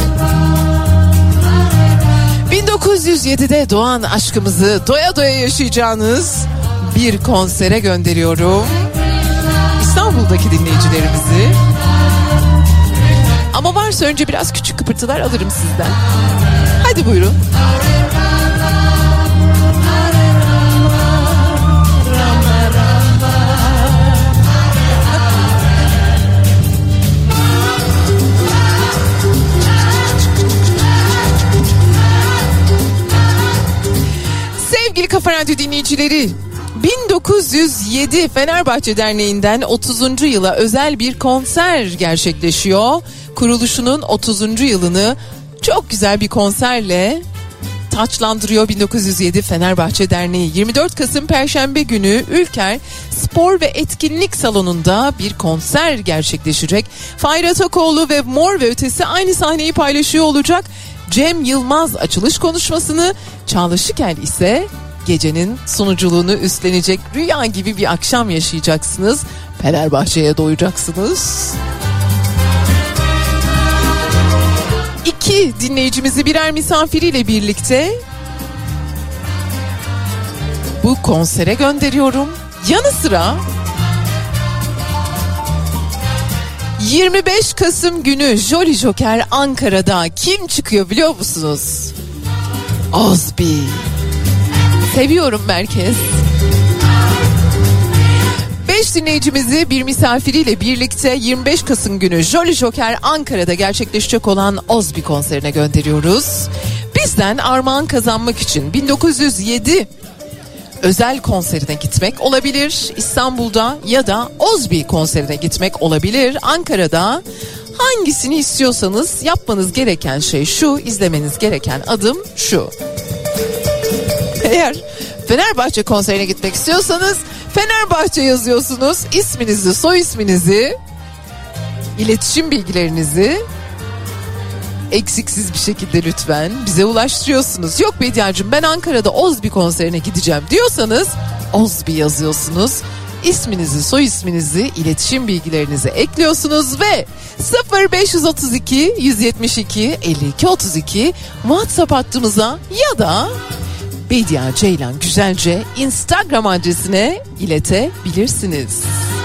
bin dokuz yüz yedide doğan aşkımızı doya doya yaşayacağınız bir konsere gönderiyorum İstanbul'daki dinleyicilerimizi. Ama varsa önce biraz küçük kıpırtılar alırım sizden. Hadi buyurun. Sevgili Kafa Radyo dinleyicileri, bin dokuz yüz yedi Fenerbahçe Derneği'nden otuzuncu yıla özel bir konser gerçekleşiyor. Kuruluşunun otuzuncu yılını çok güzel bir konserle taçlandırıyor bin dokuz yüz yedi Fenerbahçe Derneği. yirmi dört Kasım Perşembe günü Ülker Spor ve Etkinlik Salonu'nda bir konser gerçekleşecek. Fahir Atakoğlu ve Mor ve Ötesi aynı sahneyi paylaşıyor olacak. Cem Yılmaz açılış konuşmasını, Çağla Şikel ise gecenin sunuculuğunu üstlenecek. Rüya gibi bir akşam yaşayacaksınız. Fenerbahçe'ye doyacaksınız. İki dinleyicimizi birer misafiriyle birlikte bu konsere gönderiyorum. Yanı sıra yirmi beş Kasım günü Jolly Joker Ankara'da kim çıkıyor biliyor musunuz? Ozbi. Seviyorum merkez. beş dinleyicimizi bir misafiriyle birlikte yirmi beş Kasım günü Jolly Joker Ankara'da gerçekleşecek olan Ozbi konserine gönderiyoruz. Bizden armağan kazanmak için bin dokuz yüz yedi özel konserine gitmek olabilir İstanbul'da ya da Ozbi konserine gitmek olabilir Ankara'da. Hangisini istiyorsanız yapmanız gereken şey şu, izlemeniz gereken adım şu. Eğer Fenerbahçe konserine gitmek istiyorsanız Fenerbahçe yazıyorsunuz, isminizi, soy isminizi, iletişim bilgilerinizi eksiksiz bir şekilde lütfen bize ulaştırıyorsunuz. Yok Bediacığım ben Ankara'da Ozbi konserine gideceğim diyorsanız Ozbi yazıyorsunuz. İsminizi, soy isminizi, iletişim bilgilerinizi ekliyorsunuz ve sıfır beş otuz iki yüz yetmiş iki elli iki otuz iki WhatsApp hattımıza ya da Bedia Ceylan Güzelce Instagram adresine iletebilirsiniz.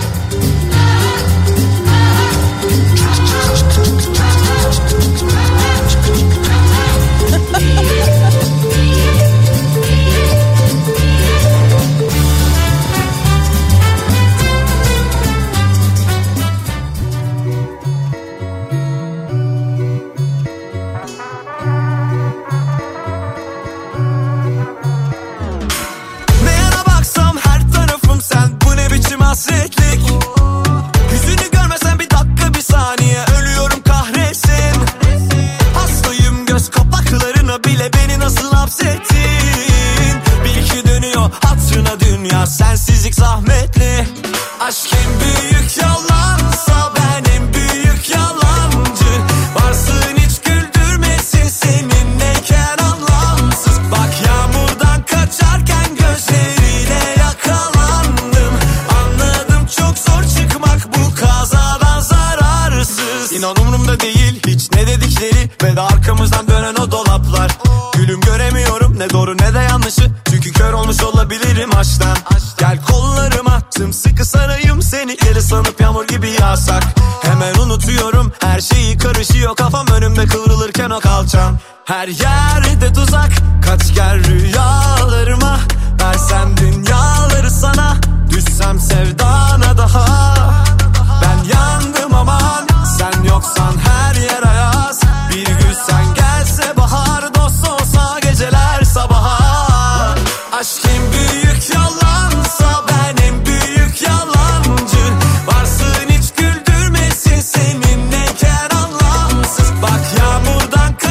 Hasretlik. Yüzünü görmesen bir dakika bir saniye ölüyorum kahretsin. Hastayım göz kapaklarına bile beni nasıl hapsettin. Bir iki dönüyor hatırına dünya sensizlik zahmetli. Aşk en büyük yalansa ben en büyük yalancı. Varsın hiç güldürmesin seninleyken anlamsız. Bak yağmurdan kaçarken gözleriyle yakalandım. Çok zor çıkmak bu kazadan zararsız. İnan umurumda değil hiç ne dedikleri ve de arkamızdan dönen o dolaplar. Gülüm göremiyorum ne doğru ne de yanlışı, çünkü kör olmuş olabilirim aşktan. Gel kollarıma sımsıkı sarayım seni, geri sanıp yağmur gibi yağsak. Hemen unutuyorum her şeyi, karışıyor kafam önümde kıvrılırken o kalçam. Her yerde tuzak, kaç gel rüyalarıma. Versem dünyaları sana, düşsem sevdana daha. Ben yandım aman, sen yoksan her yer ayaz. Bir gün sen gelse bahar, dost olsa geceler sabaha. Aşk en büyük yalansa ben en büyük yalancı. Varsın hiç güldürmesin seninleyken anlamsız. Bak yağmurdan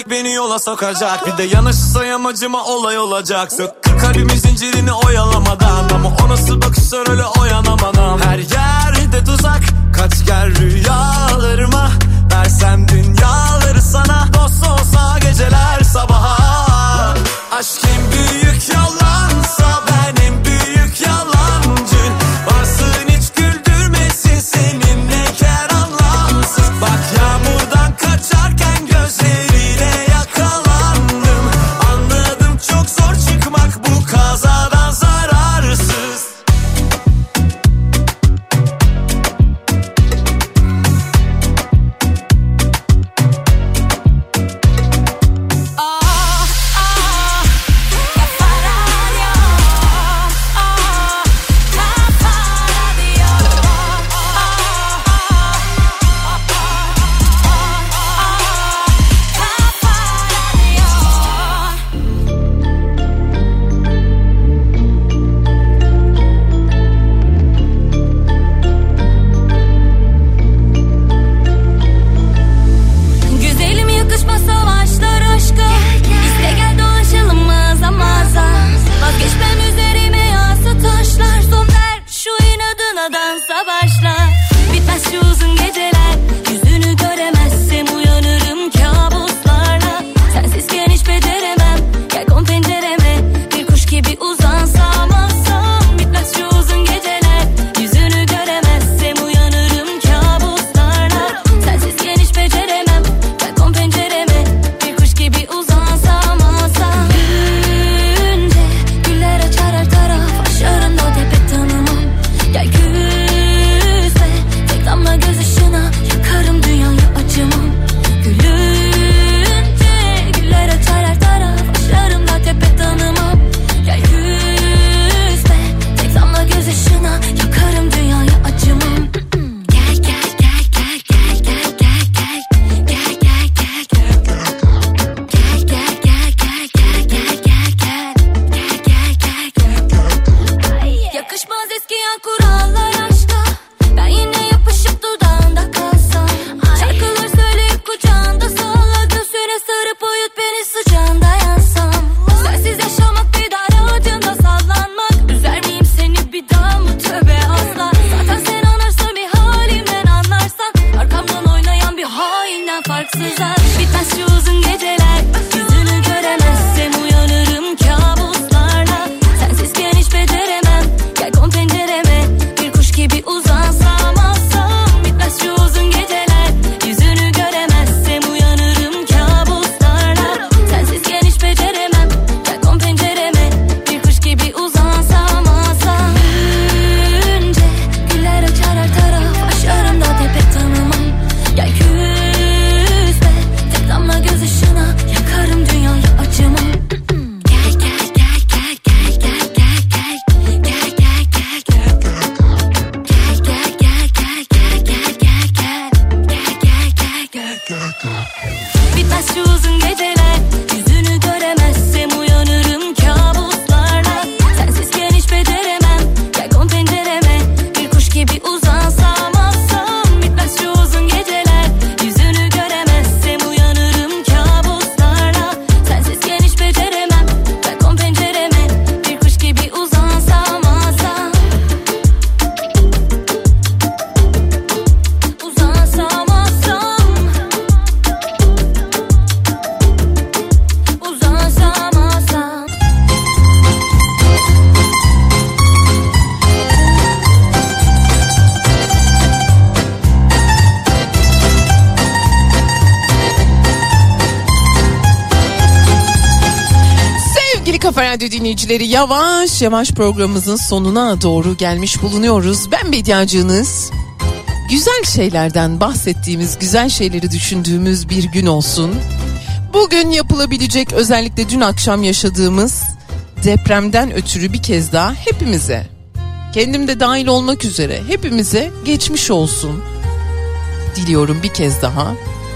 güzellik beni yola sokacak. Bir de yanaşırsa yamacıma olay olacak. Söktür kalbimin zincirini oyalamadan, ama o nasıl bakışlar öyle oyanamadan. Her yerde tuzak, kaç gel rüyalarıma. Versem dünyaları sana, dost olsa geceler sabaha. Aşk en büyük yalansa ben en büyük yalancı. Varsın hiç güldürmesin seninle ker anlamsız. Bak yağmurdan kaçarken gözlerine yakalandım. Anladım çok zor çıkmak bu kazadan zararsız. Kafa Radyo dinleyicileri, yavaş yavaş programımızın sonuna doğru gelmiş bulunuyoruz. Ben Bediacığınız. Güzel şeylerden bahsettiğimiz, güzel şeyleri düşündüğümüz bir gün olsun. Bugün yapılabilecek, özellikle dün akşam yaşadığımız depremden ötürü bir kez daha hepimize, kendim de dahil olmak üzere hepimize geçmiş olsun diliyorum bir kez daha.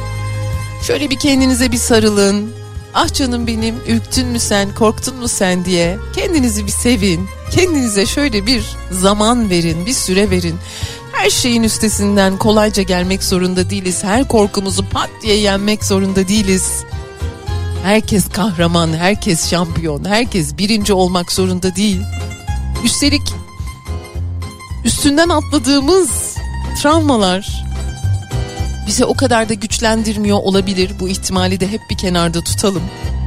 Şöyle bir kendinize bir sarılın. Ah canım benim, ürktün mü sen, korktun mu sen diye kendinizi bir sevin. Kendinize şöyle bir zaman verin, bir süre verin. Her şeyin üstesinden kolayca gelmek zorunda değiliz. Her korkumuzu pat diye yenmek zorunda değiliz. Herkes kahraman, herkes şampiyon, herkes birinci olmak zorunda değil. Üstelik üstünden atladığımız travmalar bizi o kadar da güçlendirmiyor olabilir. Bu ihtimali de hep bir kenarda tutalım.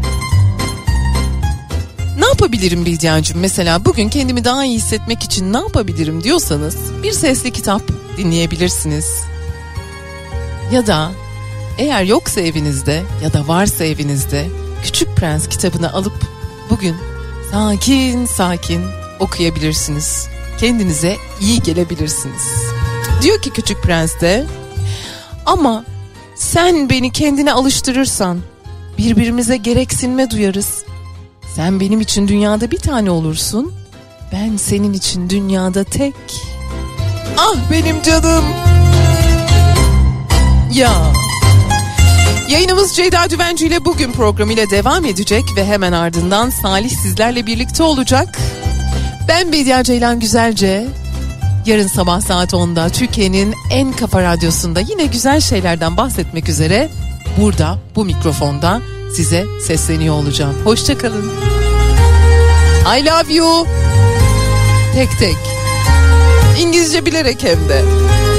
Ne yapabilirim Bediacığım? Mesela bugün kendimi daha iyi hissetmek için ne yapabilirim diyorsanız bir sesli kitap dinleyebilirsiniz. Ya da eğer yoksa evinizde ya da varsa evinizde Küçük Prens kitabını alıp bugün sakin sakin okuyabilirsiniz. Kendinize iyi gelebilirsiniz. Diyor ki Küçük Prens'te, ama sen beni kendine alıştırırsan birbirimize gereksinme duyarız. Sen benim için dünyada bir tane olursun, ben senin için dünyada tek. Ah benim canım. Ya. Yayınımız Ceyda Düvenci ile bugün programıyla devam edecek ve hemen ardından Salih sizlerle birlikte olacak. Ben Bediye Ceylan Güzelce. Yarın sabah saat onda Türkiye'nin en kafa radyosunda yine güzel şeylerden bahsetmek üzere burada bu mikrofonda size sesleniyor olacağım. Hoşça kalın. I love you. Tek tek. İngilizce bilerek hem de.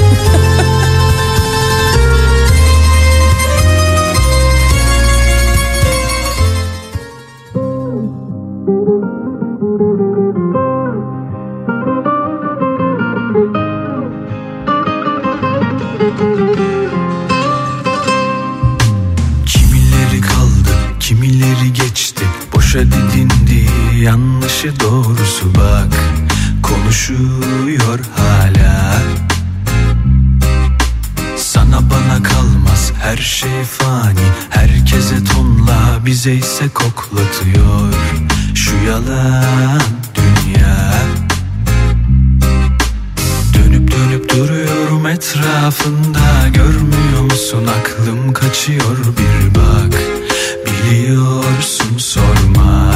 Kimileri kaldı, kimileri geçti, boşa didindi, yanlışı doğrusu bak, konuşuyor hala. Sana bana kalmaz, her şey fani, herkese tonla, bize ise koklatıyor şu yalan dünya. Dönüp dönüp duruyorum etrafında, görmüyor musun aklım kaçıyor, bir bak, biliyorsun sorma.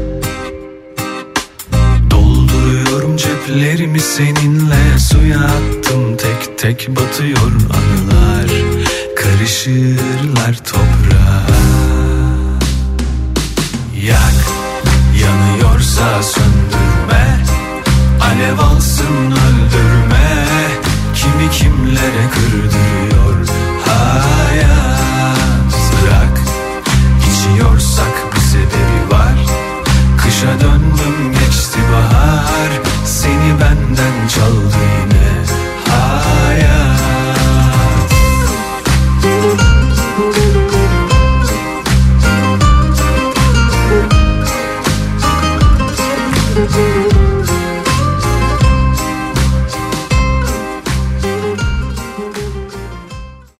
Dolduruyorum ceplerimi seninle, suya attım tek tek batıyor anılar, karışırlar toprağa. Yak, yanıyorsa söndürme, alev alsın öldürme, kimi kimlere kırdırma.